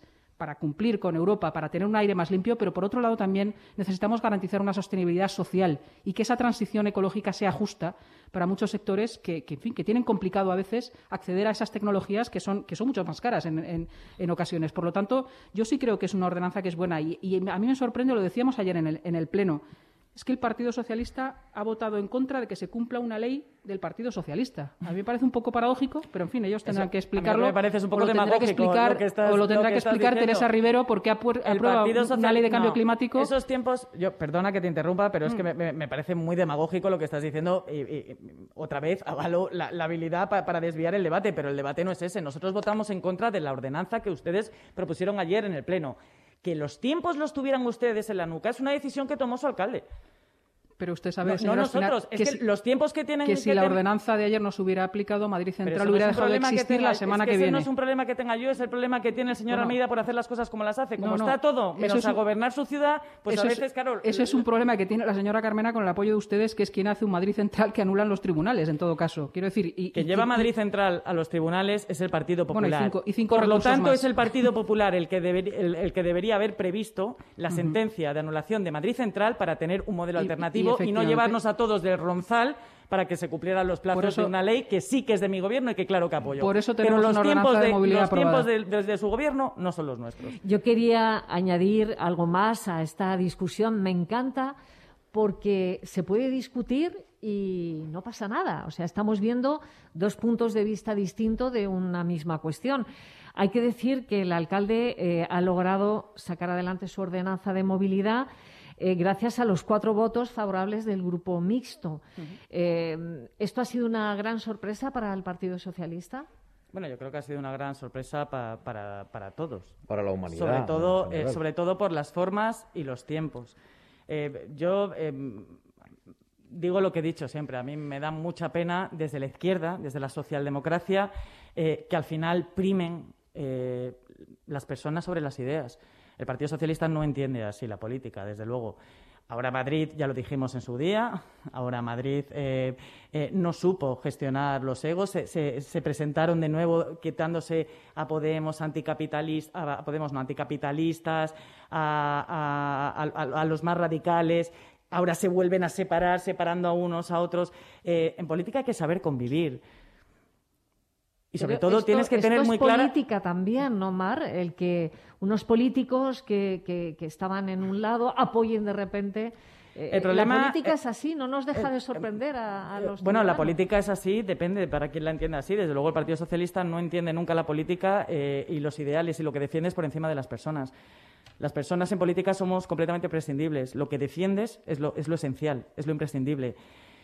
[SPEAKER 16] para cumplir con Europa, para tener un aire más limpio, pero por otro lado también necesitamos garantizar una sostenibilidad social y que esa transición ecológica sea justa para muchos sectores que, que, en fin, que tienen complicado a veces acceder a esas tecnologías que son, que son mucho más caras en, en, en ocasiones. Por lo tanto, yo sí creo que es una ordenanza que es buena y, y a mí me sorprende, lo decíamos ayer en el, en el Pleno, es que el Partido Socialista ha votado en contra de que se cumpla una ley del Partido Socialista. A mí me parece un poco paradójico, pero en fin, ellos tendrán
[SPEAKER 15] Eso,
[SPEAKER 16] que explicarlo.
[SPEAKER 15] A mí me parece un poco
[SPEAKER 16] o lo tendrá que explicar,
[SPEAKER 15] lo que estás,
[SPEAKER 16] o lo tendrá
[SPEAKER 15] lo que
[SPEAKER 16] que explicar
[SPEAKER 15] diciendo.
[SPEAKER 16] Teresa Rivero porque ha aprueba una ley de cambio
[SPEAKER 15] no,
[SPEAKER 16] climático.
[SPEAKER 15] Esos tiempos, yo perdona que te interrumpa, pero es
[SPEAKER 16] Mm.
[SPEAKER 15] que me, me, me parece muy demagógico lo que estás diciendo y, y, y otra vez avalo la, la habilidad pa, para desviar el debate, pero el debate no es ese. Nosotros votamos en contra de la ordenanza que ustedes propusieron ayer en el Pleno. Que los tiempos los tuvieran ustedes en la nuca es una decisión que tomó su alcalde.
[SPEAKER 16] Pero usted sabe,
[SPEAKER 15] No,
[SPEAKER 16] señora
[SPEAKER 15] no nosotros,
[SPEAKER 16] Espinal,
[SPEAKER 15] es que,
[SPEAKER 16] si,
[SPEAKER 15] los tiempos que tienen...
[SPEAKER 16] que si
[SPEAKER 15] que
[SPEAKER 16] la
[SPEAKER 15] ten...
[SPEAKER 16] ordenanza de ayer no se hubiera aplicado, Madrid
[SPEAKER 15] Pero
[SPEAKER 16] Central
[SPEAKER 15] eso
[SPEAKER 16] hubiera
[SPEAKER 15] no es un
[SPEAKER 16] dejado de
[SPEAKER 15] problema que
[SPEAKER 16] existir
[SPEAKER 15] tenga-
[SPEAKER 16] la semana
[SPEAKER 15] es que,
[SPEAKER 16] que
[SPEAKER 15] ese
[SPEAKER 16] viene.
[SPEAKER 15] no es un problema que tenga yo, es el problema que tiene el señor
[SPEAKER 16] No, no.
[SPEAKER 15] Almeida por hacer las cosas como las hace. Como
[SPEAKER 16] No, no.
[SPEAKER 15] está todo,
[SPEAKER 16] Eso
[SPEAKER 15] menos
[SPEAKER 16] es
[SPEAKER 15] a
[SPEAKER 16] un-
[SPEAKER 15] gobernar su ciudad, pues
[SPEAKER 16] eso
[SPEAKER 15] a
[SPEAKER 16] es-
[SPEAKER 15] veces, claro...
[SPEAKER 16] Eso es un problema que tiene la señora Carmena con el apoyo de ustedes, que es quien hace un Madrid Central que anulan los tribunales, en todo caso. Quiero decir... Y,
[SPEAKER 15] que
[SPEAKER 16] y-
[SPEAKER 15] lleva
[SPEAKER 16] y-
[SPEAKER 15] Madrid Central a los tribunales es el Partido
[SPEAKER 16] Bueno, y
[SPEAKER 15] Popular.
[SPEAKER 16] cinco- y cinco
[SPEAKER 15] Por lo
[SPEAKER 16] recursos
[SPEAKER 15] tanto,
[SPEAKER 16] más.
[SPEAKER 15] es el Partido Popular el que, deber- el, el que debería haber previsto la sentencia de anulación de Madrid Central para tener un modelo
[SPEAKER 16] Y- y
[SPEAKER 15] alternativo y, no
[SPEAKER 16] efectivamente-
[SPEAKER 15] llevarnos a todos del Ronzal para que se cumplieran los plazos
[SPEAKER 16] Por eso-
[SPEAKER 15] de una ley que sí que es de mi gobierno y que claro que apoyo.
[SPEAKER 16] Por eso
[SPEAKER 15] Pero
[SPEAKER 16] tenemos
[SPEAKER 15] los
[SPEAKER 16] una
[SPEAKER 15] tiempos
[SPEAKER 16] ordenanza de
[SPEAKER 15] de,
[SPEAKER 16] movilidad
[SPEAKER 15] los tiempos
[SPEAKER 16] aprobada.
[SPEAKER 15] de, desde su gobierno no son los nuestros.
[SPEAKER 2] Yo quería añadir algo más a esta discusión. Me encanta porque se puede discutir y no pasa nada. O sea, estamos viendo dos puntos de vista distintos de una misma cuestión. Hay que decir que el alcalde eh, ha logrado sacar adelante su ordenanza de movilidad eh, gracias a los cuatro votos favorables del grupo mixto. Eh, ¿Esto ha sido una gran sorpresa para el Partido Socialista?
[SPEAKER 15] Bueno, yo creo que ha sido una gran sorpresa pa- para, para todos.
[SPEAKER 14] Para la humanidad.
[SPEAKER 15] Sobre todo,
[SPEAKER 14] en
[SPEAKER 15] eh,
[SPEAKER 14] general.
[SPEAKER 15] sobre todo por las formas y los tiempos. Eh, yo eh, digo lo que he dicho siempre. A mí me da mucha pena desde la izquierda, desde la socialdemocracia, eh, que al final primen eh, las personas sobre las ideas. El Partido Socialista no entiende así la política, desde luego. Ahora Madrid, ya lo dijimos en su día, ahora Madrid eh, eh, no supo gestionar los egos, se, se, se presentaron de nuevo quitándose a Podemos anticapitalistas, a Podemos no anticapitalistas, a, a, a, a los más radicales, ahora se vuelven a separar, separando a unos a otros. Eh, en política hay que saber convivir. Y sobre
[SPEAKER 2] Pero
[SPEAKER 15] todo
[SPEAKER 2] esto-
[SPEAKER 15] tienes que tener
[SPEAKER 2] esto
[SPEAKER 15] muy
[SPEAKER 2] es
[SPEAKER 15] clara...
[SPEAKER 2] política también, ¿no, Mar? El que unos políticos que, que, que estaban en un lado apoyen de repente... eh,
[SPEAKER 15] El problema-
[SPEAKER 2] la política
[SPEAKER 15] eh,
[SPEAKER 2] es así, no nos deja
[SPEAKER 15] eh,
[SPEAKER 2] de sorprender a, a los
[SPEAKER 15] Bueno, la
[SPEAKER 2] ciudadanos.
[SPEAKER 15] política es así, depende para quién la entienda así. Desde luego el Partido Socialista no entiende nunca la política eh, y los ideales y lo que defiende es por encima de las personas. Las personas en política somos completamente prescindibles. Lo que defiendes es lo, es lo esencial, es lo imprescindible.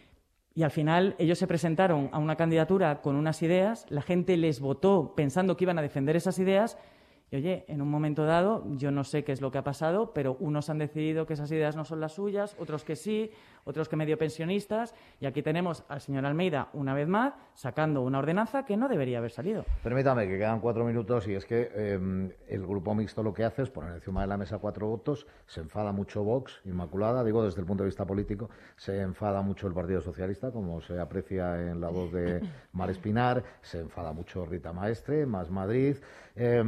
[SPEAKER 15] Y al final ellos se presentaron a una candidatura con unas ideas, la gente les votó pensando que iban a defender esas ideas y, oye, en un momento dado, yo no sé qué es lo que ha pasado, pero unos han decidido que esas ideas no son las suyas, otros que sí, otros que medio pensionistas, y aquí tenemos al señor Almeida, una vez más, sacando una ordenanza que no debería haber salido.
[SPEAKER 14] Permítame, que quedan cuatro minutos y es que eh, el grupo mixto lo que hace es poner encima de la mesa cuatro votos, se enfada mucho Vox, Inmaculada, digo desde el punto de vista político, se enfada mucho el Partido Socialista, como se aprecia en la voz de Mar Espinar, se enfada mucho Rita Maestre, Más Madrid. Eh,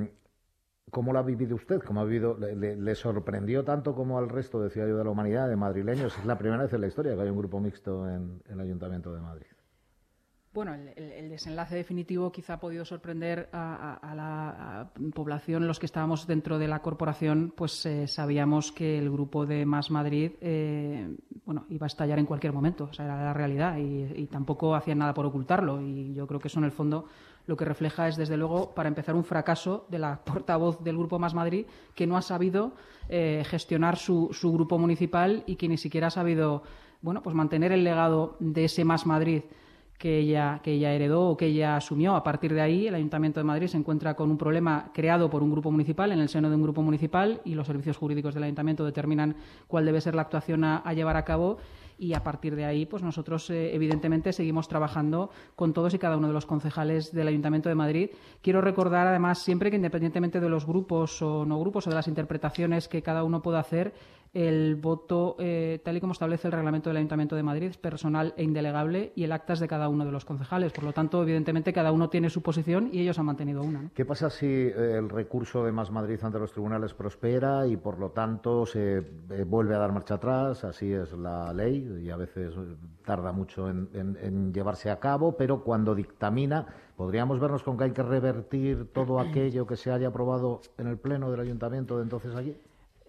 [SPEAKER 14] ¿Cómo lo ha vivido usted? ¿Cómo ha vivido? ¿Le, le, le sorprendió tanto como al resto, decía yo, de la humanidad, de madrileños? Es la primera vez en la historia que hay un grupo mixto en, en el Ayuntamiento de Madrid.
[SPEAKER 16] Bueno, el, el- el desenlace definitivo quizá ha podido sorprender a, a- a la a población. Los que estábamos dentro de la corporación, pues eh, sabíamos que el grupo de Más Madrid eh, bueno, iba a estallar en cualquier momento. O sea, era la realidad y, y tampoco hacían nada por ocultarlo. Y yo creo que eso, en el fondo, lo que refleja es, desde luego, para empezar, un fracaso de la portavoz del Grupo Más Madrid, que no ha sabido eh, gestionar su, su grupo municipal y que ni siquiera ha sabido, bueno, pues mantener el legado de ese Más Madrid que ella, que ella heredó o que ella asumió. A partir de ahí, el Ayuntamiento de Madrid se encuentra con un problema creado por un grupo municipal, en el seno de un grupo municipal, y los servicios jurídicos del Ayuntamiento determinan cuál debe ser la actuación a, a llevar a cabo. Y a partir de ahí, pues nosotros, eh, evidentemente, seguimos trabajando con todos y cada uno de los concejales del Ayuntamiento de Madrid. Quiero recordar, además, siempre que, independientemente de los grupos o no grupos o de las interpretaciones que cada uno pueda hacer, el voto, eh, tal y como establece el reglamento del Ayuntamiento de Madrid, es personal e indelegable y el acta es de cada uno de los concejales. Por lo tanto, evidentemente, cada uno tiene su posición y ellos han mantenido una, ¿no?
[SPEAKER 14] ¿Qué pasa si eh, el recurso de Más Madrid ante los tribunales prospera y, por lo tanto, se eh, vuelve a dar marcha atrás? Así es la ley y a veces tarda mucho en, en, en llevarse a cabo, pero cuando dictamina, ¿podríamos vernos con que hay que revertir todo aquello que se haya aprobado en el Pleno del Ayuntamiento de entonces allí?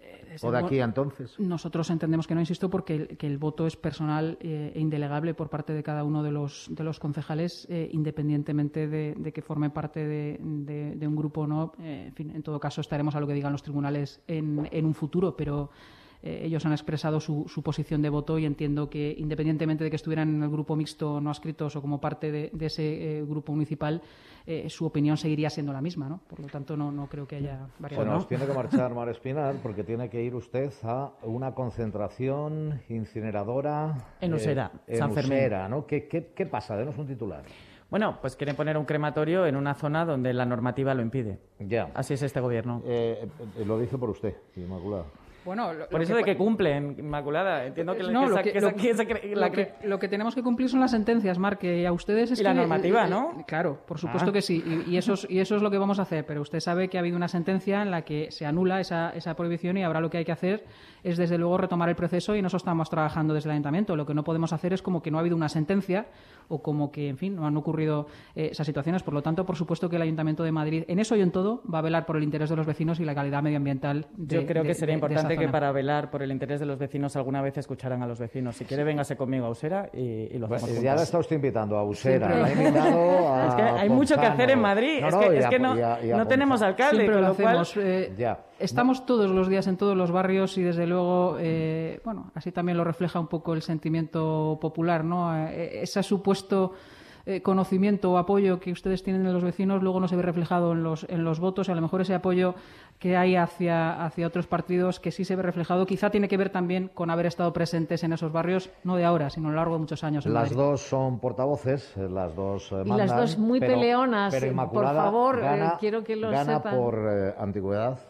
[SPEAKER 14] ¿O de aquí a entonces?
[SPEAKER 16] Nosotros entendemos que no, insisto, porque el, que el voto es personal eh, e indelegable por parte de cada uno de los, de los concejales, eh, independientemente de, de que forme parte de, de, de un grupo o no. Eh, en fin, en todo caso, estaremos a lo que digan los tribunales en, en un futuro, pero eh, ellos han expresado su, su posición de voto y entiendo que, independientemente de que estuvieran en el grupo mixto no adscritos o como parte de, de ese eh, grupo municipal, eh, su opinión seguiría siendo la misma, ¿no? Por lo tanto, no, no creo que haya variación.
[SPEAKER 14] Bueno, os tiene que marchar, Mar Espinar, porque tiene que ir usted a una concentración incineradora
[SPEAKER 15] en Usera,
[SPEAKER 14] eh,
[SPEAKER 15] San
[SPEAKER 14] en
[SPEAKER 15] Fermín.
[SPEAKER 14] Usera, ¿no? ¿Qué, qué, ¿Qué pasa? Denos un titular.
[SPEAKER 15] Bueno, pues quieren poner un crematorio en una zona donde la normativa lo impide.
[SPEAKER 14] Ya.
[SPEAKER 15] Así es este gobierno.
[SPEAKER 14] Eh, eh, lo dice por usted, Inmaculada.
[SPEAKER 16] Bueno, lo,
[SPEAKER 15] por
[SPEAKER 16] lo
[SPEAKER 15] eso
[SPEAKER 16] que
[SPEAKER 15] de que cumplen, Inmaculada. Entiendo que,
[SPEAKER 16] no,
[SPEAKER 15] que,
[SPEAKER 16] lo
[SPEAKER 15] esa,
[SPEAKER 16] que,
[SPEAKER 15] que,
[SPEAKER 16] lo,
[SPEAKER 15] esa, que, esa, que la
[SPEAKER 16] lo, que, lo que tenemos que cumplir son las sentencias, Mar, que a ustedes es
[SPEAKER 15] y
[SPEAKER 16] que...
[SPEAKER 15] la normativa,
[SPEAKER 16] eh,
[SPEAKER 15] ¿no?
[SPEAKER 16] Eh, claro, por supuesto
[SPEAKER 15] ah.
[SPEAKER 16] que sí, y, y, eso es, y eso es lo que vamos a hacer, pero usted sabe que ha habido una sentencia en la que se anula esa, esa prohibición y ahora lo que hay que hacer es, desde luego, retomar el proceso y nosotros estamos trabajando desde el Ayuntamiento. Lo que no podemos hacer es como que no ha habido una sentencia o como que, en fin, no han ocurrido eh, esas situaciones. Por lo tanto, por supuesto que el Ayuntamiento de Madrid, en eso y en todo, va a velar por el interés de los vecinos y la calidad medioambiental de
[SPEAKER 15] Yo creo
[SPEAKER 16] de,
[SPEAKER 15] que sería
[SPEAKER 16] de,
[SPEAKER 15] importante
[SPEAKER 16] de
[SPEAKER 15] que para velar por el interés de los vecinos alguna vez escucharan a los vecinos. Si quiere, véngase conmigo a Usera y, y lo hacemos
[SPEAKER 14] Pues,
[SPEAKER 15] juntos.
[SPEAKER 14] ya la está usted invitando a Usera, la ha invitado a
[SPEAKER 15] Es que hay mucho que hacer en Madrid.
[SPEAKER 14] No,
[SPEAKER 15] es
[SPEAKER 14] no,
[SPEAKER 15] que,
[SPEAKER 14] y
[SPEAKER 15] es
[SPEAKER 14] a-
[SPEAKER 15] que no,
[SPEAKER 14] y a- y a
[SPEAKER 15] no tenemos alcalde,
[SPEAKER 16] Siempre
[SPEAKER 15] con
[SPEAKER 16] lo
[SPEAKER 15] lo cual...
[SPEAKER 16] hacemos. eh,
[SPEAKER 14] Ya.
[SPEAKER 16] Estamos todos los días en todos los barrios y, desde luego, eh, bueno, así también lo refleja un poco el sentimiento popular, ¿no? Eh, ese supuesto eh, conocimiento o apoyo que ustedes tienen de los vecinos luego no se ve reflejado en los, en los votos, y a lo mejor ese apoyo que hay hacia, hacia otros partidos que sí se ve reflejado quizá tiene que ver también con haber estado presentes en esos barrios, no de ahora, sino a lo largo de muchos años. En
[SPEAKER 14] Las
[SPEAKER 16] Madrid.
[SPEAKER 14] dos son portavoces, eh, las dos eh,
[SPEAKER 2] Y
[SPEAKER 14] mandan,
[SPEAKER 2] las dos muy
[SPEAKER 14] pero-
[SPEAKER 2] peleonas.
[SPEAKER 14] pero
[SPEAKER 2] Por
[SPEAKER 14] Inmaculada
[SPEAKER 2] favor, eh,
[SPEAKER 14] gana,
[SPEAKER 2] quiero que lo
[SPEAKER 14] gana
[SPEAKER 2] sepan.
[SPEAKER 14] por eh, antigüedad.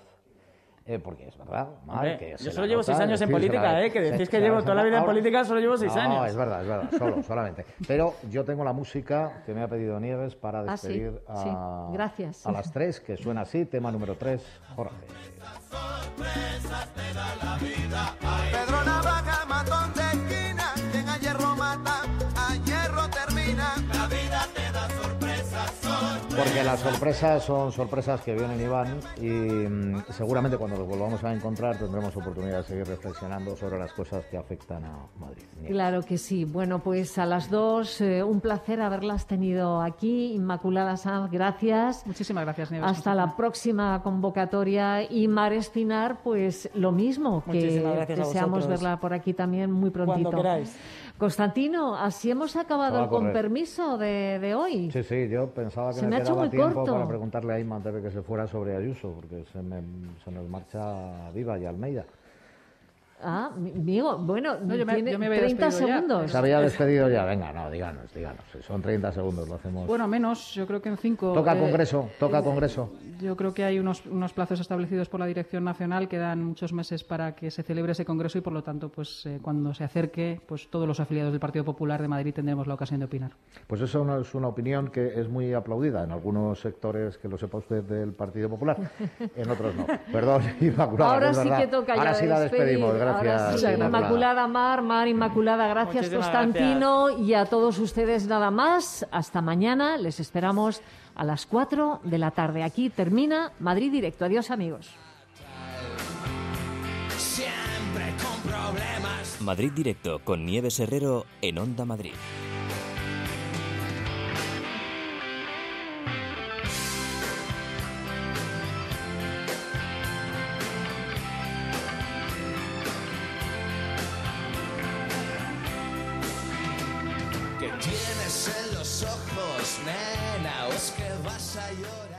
[SPEAKER 14] Eh, porque es verdad, Mar,
[SPEAKER 15] Hombre,
[SPEAKER 14] que se
[SPEAKER 15] yo
[SPEAKER 14] la
[SPEAKER 15] solo llevo
[SPEAKER 14] nota,
[SPEAKER 15] seis años en
[SPEAKER 14] decís,
[SPEAKER 15] política,
[SPEAKER 14] la-
[SPEAKER 15] ¿eh? Que decís
[SPEAKER 14] se-
[SPEAKER 15] que
[SPEAKER 14] se
[SPEAKER 15] llevo
[SPEAKER 14] la-
[SPEAKER 15] toda la vida en
[SPEAKER 14] ahora-
[SPEAKER 15] política, solo llevo seis
[SPEAKER 14] no,
[SPEAKER 15] años.
[SPEAKER 14] es verdad, es verdad, solo, solamente. Pero yo tengo la música que me ha pedido Nieves para
[SPEAKER 2] Ah, sí,
[SPEAKER 14] despedir
[SPEAKER 2] sí.
[SPEAKER 14] a,
[SPEAKER 2] Gracias.
[SPEAKER 14] a las tres, que suena así, tema número tres, Jorge.
[SPEAKER 17] Pedro Navaja, matón de esquina, quien a hierro mata, a hierro termina. La vida te da sorpresas, sorpresas.
[SPEAKER 14] Porque las sorpresas son sorpresas que vienen y van, y mm, seguramente cuando nos volvamos a encontrar tendremos oportunidad de seguir reflexionando sobre las cosas que afectan a Madrid.
[SPEAKER 2] Claro que sí. Bueno, pues a las dos, eh, un placer haberlas tenido aquí. Inmaculada Sanz, gracias.
[SPEAKER 16] Muchísimas gracias, Nieves.
[SPEAKER 2] Hasta la próxima convocatoria. Y Mar Espinar, pues lo mismo, que
[SPEAKER 15] Muchísimas gracias a
[SPEAKER 2] deseamos
[SPEAKER 15] vosotros.
[SPEAKER 2] verla por aquí también muy prontito.
[SPEAKER 15] Cuando queráis.
[SPEAKER 2] Constantino, así hemos acabado
[SPEAKER 14] Se va
[SPEAKER 2] el
[SPEAKER 14] a correr.
[SPEAKER 2] con permiso de, de hoy.
[SPEAKER 14] Sí, sí, yo pensaba que
[SPEAKER 2] Se
[SPEAKER 14] me,
[SPEAKER 2] me ha hecho
[SPEAKER 14] quedaba
[SPEAKER 2] muy
[SPEAKER 14] tiempo
[SPEAKER 2] corto.
[SPEAKER 14] para preguntarle a Inma antes de que se fuera sobre Ayuso, porque se, me, se nos marcha Viva y Almeida.
[SPEAKER 2] Ah, mi- amigo, bueno,
[SPEAKER 16] No, yo me-
[SPEAKER 2] tiene
[SPEAKER 16] yo me había
[SPEAKER 2] treinta
[SPEAKER 16] despedido ya.
[SPEAKER 2] segundos.
[SPEAKER 14] Se había despedido ya, venga, no, díganos, díganos, si son treinta segundos, lo hacemos.
[SPEAKER 16] Bueno, menos, yo creo que en cinco.
[SPEAKER 14] Toca
[SPEAKER 16] eh,
[SPEAKER 14] Congreso, toca Congreso.
[SPEAKER 16] Yo creo que hay unos, unos plazos establecidos por la Dirección Nacional que dan muchos meses para que se celebre ese Congreso y, por lo tanto, pues eh, cuando se acerque, pues todos los afiliados del Partido Popular de Madrid tendremos la ocasión de opinar.
[SPEAKER 14] Pues eso no es una opinión que es muy aplaudida en algunos sectores, que lo sepa usted, del Partido Popular, en otros no. Perdón, Inmaculada.
[SPEAKER 2] Ahora
[SPEAKER 14] es
[SPEAKER 2] sí
[SPEAKER 14] verdad.
[SPEAKER 2] que toca ya
[SPEAKER 14] Ahora sí la
[SPEAKER 2] despedir.
[SPEAKER 14] despedimos,
[SPEAKER 2] Ahora
[SPEAKER 14] gracias.
[SPEAKER 2] sí.
[SPEAKER 14] Inmaculada.
[SPEAKER 2] Inmaculada Mar, Mar, Inmaculada, gracias
[SPEAKER 15] Muchísimas
[SPEAKER 2] Constantino, y a todos ustedes nada más. Hasta mañana, les esperamos a las cuatro de la tarde. Aquí termina Madrid Directo. Adiós, amigos.
[SPEAKER 17] Siempre con problemas.
[SPEAKER 1] Madrid Directo con Nieves Herrero en Onda Madrid.
[SPEAKER 17] ¿Qué tienes en los ojos, nena? ¿O es que vas a llorar?